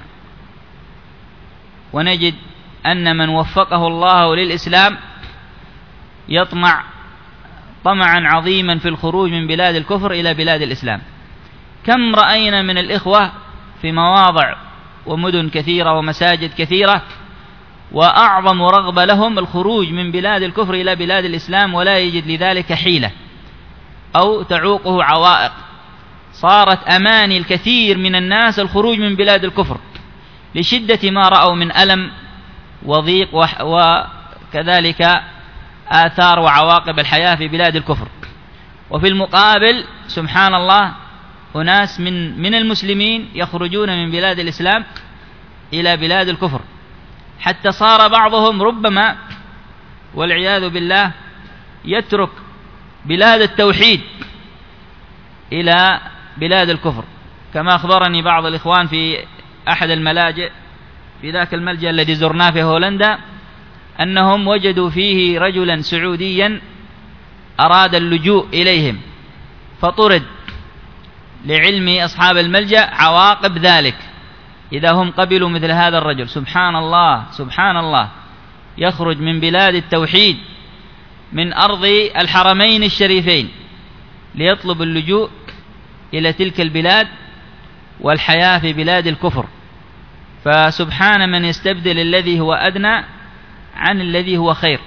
ونجد أن من وفقه الله للإسلام يطمع طمعا عظيما في الخروج من بلاد الكفر إلى بلاد الإسلام. كم رأينا من الإخوة في مواضع ومدن كثيرة ومساجد كثيرة وأعظم رغبة لهم الخروج من بلاد الكفر إلى بلاد الإسلام، ولا يجد لذلك حيلة أو تعوقه عوائق. صارت أماني الكثير من الناس الخروج من بلاد الكفر لشدة ما رأوا من ألم وضيق وكذلك آثار وعواقب الحياة في بلاد الكفر. وفي المقابل سبحان الله أناس من المسلمين يخرجون من بلاد الإسلام إلى بلاد الكفر، حتى صار بعضهم ربما والعياذ بالله يترك بلاد التوحيد إلى بلاد الكفر، كما أخبرني بعض الإخوان في أحد الملاجئ في ذاك الملجأ الذي زرناه في هولندا أنهم وجدوا فيه رجلا سعوديا أراد اللجوء إليهم فطرد، لعلم أصحاب الملجأ عواقب ذلك إذا هم قبلوا مثل هذا الرجل. سبحان الله سبحان الله، يخرج من بلاد التوحيد من أرض الحرمين الشريفين ليطلب اللجوء إلى تلك البلاد والحياة في بلاد الكفر. فسبحان من يستبدل الذي هو أدنى عن الذي هو خير.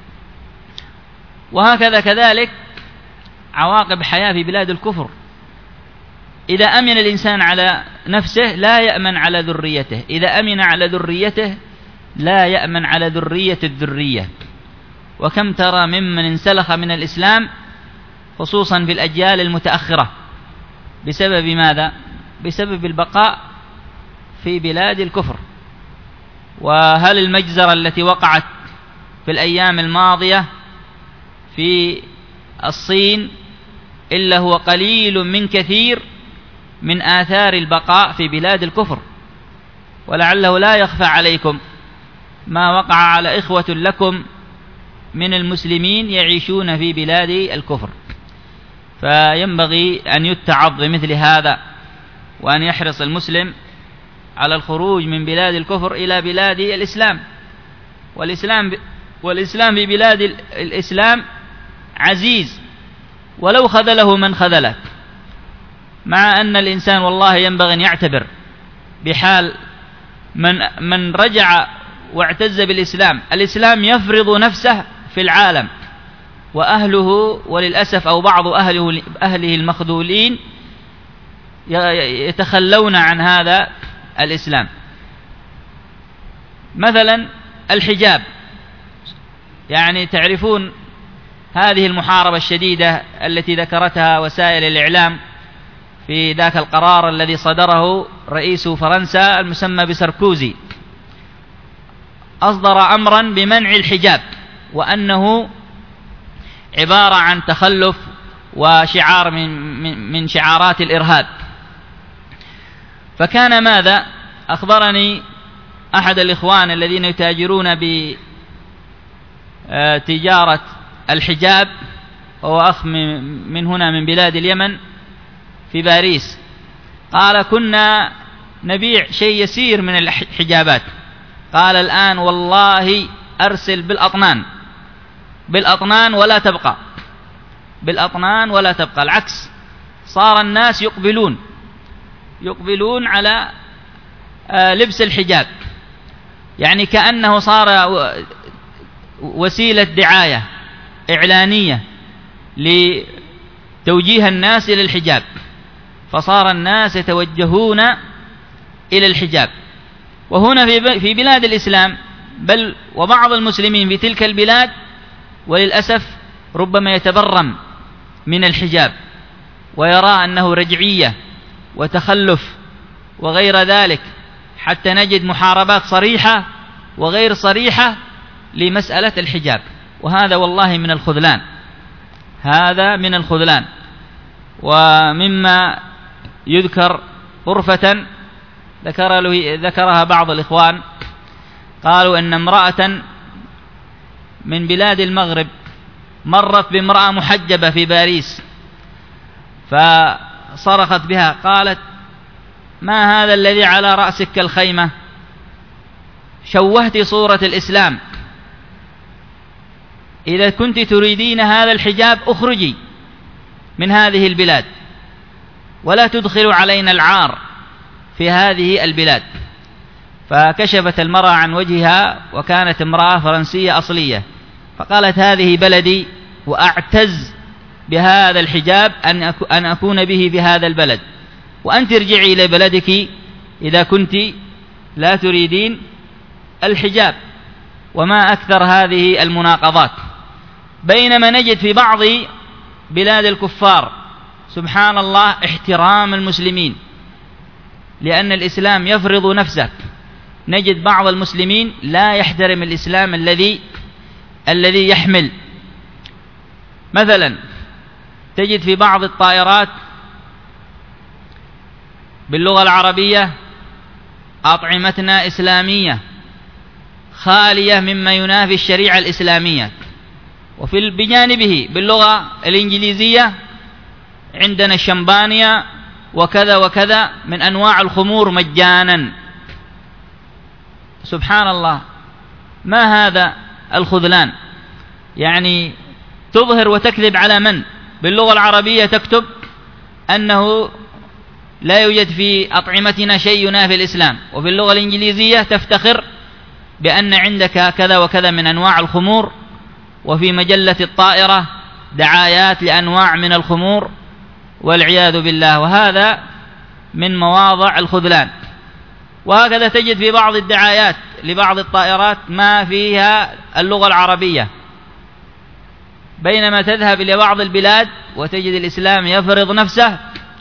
وهكذا كذلك عواقب حياة في بلاد الكفر، إذا أمن الإنسان على نفسه لا يأمن على ذريته، إذا أمن على ذريته لا يأمن على ذرية الذرية. وكم ترى ممن انسلخ من الإسلام خصوصا في الأجيال المتأخرة بسبب ماذا؟ بسبب البقاء في بلاد الكفر. وهل المجزرة التي وقعت في الأيام الماضية في الصين إلا هو قليل من كثير من آثار البقاء في بلاد الكفر؟ ولعله لا يخفى عليكم ما وقع على إخوة لكم من المسلمين يعيشون في بلاد الكفر. فينبغي أن يتعظ بمثل هذا، وأن يحرص المسلم على الخروج من بلاد الكفر إلى بلاد الإسلام. والإسلام في بلاد الإسلام عزيز ولو خذله من خذله، مع أن الإنسان والله ينبغي أن يعتبر بحال من رجع واعتز بالإسلام. الإسلام يفرض نفسه في العالم، وأهله وللأسف أو بعض أهله المخذولين يتخلون عن هذا الإسلام. مثلا الحجاب، يعني تعرفون هذه المحاربة الشديدة التي ذكرتها وسائل الإعلام في ذاك القرار الذي صدره رئيس فرنسا المسمى بساركوزي، أصدر أمرا بمنع الحجاب وأنه عبارة عن تخلف وشعار من شعارات الإرهاب. فكان ماذا؟ أخبرني أحد الإخوان الذين يتاجرون بتجارة الحجاب، وهو أخ من هنا من بلاد اليمن في باريس، قال كنا نبيع شيء يسير من الحجابات، قال الآن والله أرسل بالأطنان ولا تبقى، بالأطنان ولا تبقى. العكس، صار الناس يقبلون على لبس الحجاب، يعني كأنه صار وسيلة دعاية إعلانية لتوجيه الناس إلى الحجاب، فصار الناس يتوجهون إلى الحجاب. وهنا في بلاد الإسلام بل وبعض المسلمين في تلك البلاد وللأسف ربما يتبرم من الحجاب ويرى أنه رجعية وتخلف وغير ذلك، حتى نجد محاربات صريحة وغير صريحة لمسألة الحجاب، وهذا والله من الخذلان، هذا من الخذلان. ومما يذكر غرفة ذكرها بعض الإخوان، قالوا أن امرأة من بلاد المغرب مرت بامرأة محجبة في باريس فصرخت بها، قالت: ما هذا الذي على رأسك كالخيمة؟ شوهت صورة الإسلام، إذا كنت تريدين هذا الحجاب اخرجي من هذه البلاد ولا تدخل علينا العار في هذه البلاد. فكشفت المرأة عن وجهها، وكانت امرأة فرنسية أصلية، فقالت: هذه بلدي وأعتز بهذا الحجاب أن أكون به في هذا البلد، وأنت ارجعي إلى بلدك إذا كنت لا تريدين الحجاب. وما أكثر هذه المناقضات. بينما نجد في بعض بلاد الكفار سبحان الله احترام المسلمين، لأن الإسلام يفرض نفسه، نجد بعض المسلمين لا يحترم الإسلام الذي يحمل. مثلا تجد في بعض الطائرات باللغة العربية: أطعمتنا إسلامية خالية مما ينافي الشريعة الإسلامية. وفي بجانبه باللغة الإنجليزية عندنا الشمبانيا وكذا وكذا من أنواع الخمور مجانا. سبحان الله، ما هذا الخذلان؟ يعني تظهر وتكذب على من؟ باللغة العربية تكتب أنه لا يوجد في أطعمتنا شيء ينافي الإسلام، وفي اللغة الإنجليزية تفتخر بأن عندك كذا وكذا من أنواع الخمور، وفي مجلة الطائرة دعايات لأنواع من الخمور والعياذ بالله، وهذا من مواضع الخذلان. وهكذا تجد في بعض الدعايات لبعض الطائرات ما فيها اللغة العربية، بينما تذهب إلى بعض البلاد وتجد الإسلام يفرض نفسه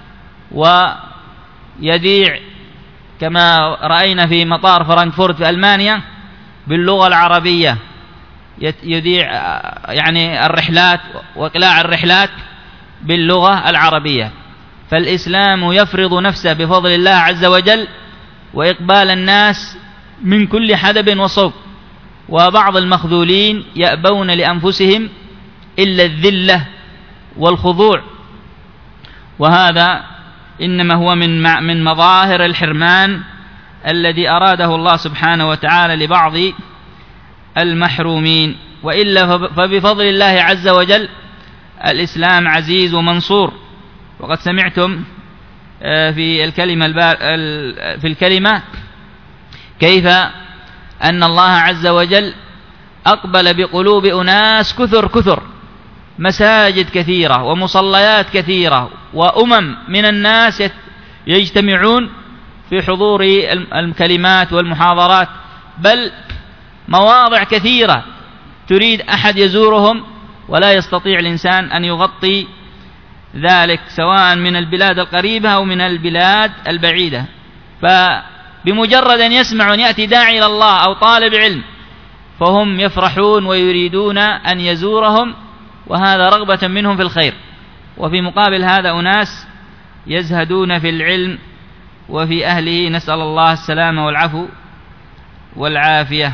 ويذيع كما رأينا في مطار فرانكفورت في ألمانيا باللغة العربية، يذيع يعني الرحلات وإقلاع الرحلات باللغة العربية. فالإسلام يفرض نفسه بفضل الله عز وجل، وإقبال الناس من كل حدب وصوب، وبعض المخذولين يأبون لأنفسهم إلا الذلة والخضوع، وهذا إنما هو من مظاهر الحرمان الذي أراده الله سبحانه وتعالى لبعض المحرومين. وإلا فبفضل الله عز وجل الإسلام عزيز ومنصور. وقد سمعتم في الكلمة كيف أن الله عز وجل أقبل بقلوب أناس كثر، مساجد كثيرة ومصليات كثيرة، وأمم من الناس يجتمعون في حضور الكلمات والمحاضرات، بل مواضع كثيرة تريد أحد يزورهم ولا يستطيع الإنسان أن يغطي ذلك، سواء من البلاد القريبة أو من البلاد البعيدة. فبمجرد أن يسمع أن يأتي داعي إلى الله أو طالب علم فهم يفرحون ويريدون أن يزورهم، وهذا رغبة منهم في الخير. وفي مقابل هذا أناس يزهدون في العلم وفي أهله، نسأل الله السلامة والعفو والعافية.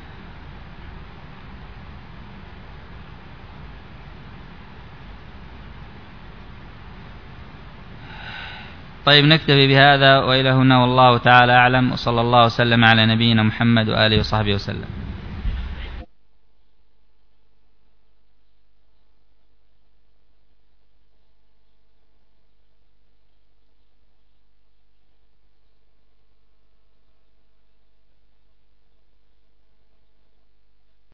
طيب، نكتفي بهذا وإلى هنا، والله تعالى أعلم، وصلى الله وسلم على نبينا محمد وآله وصحبه وسلم.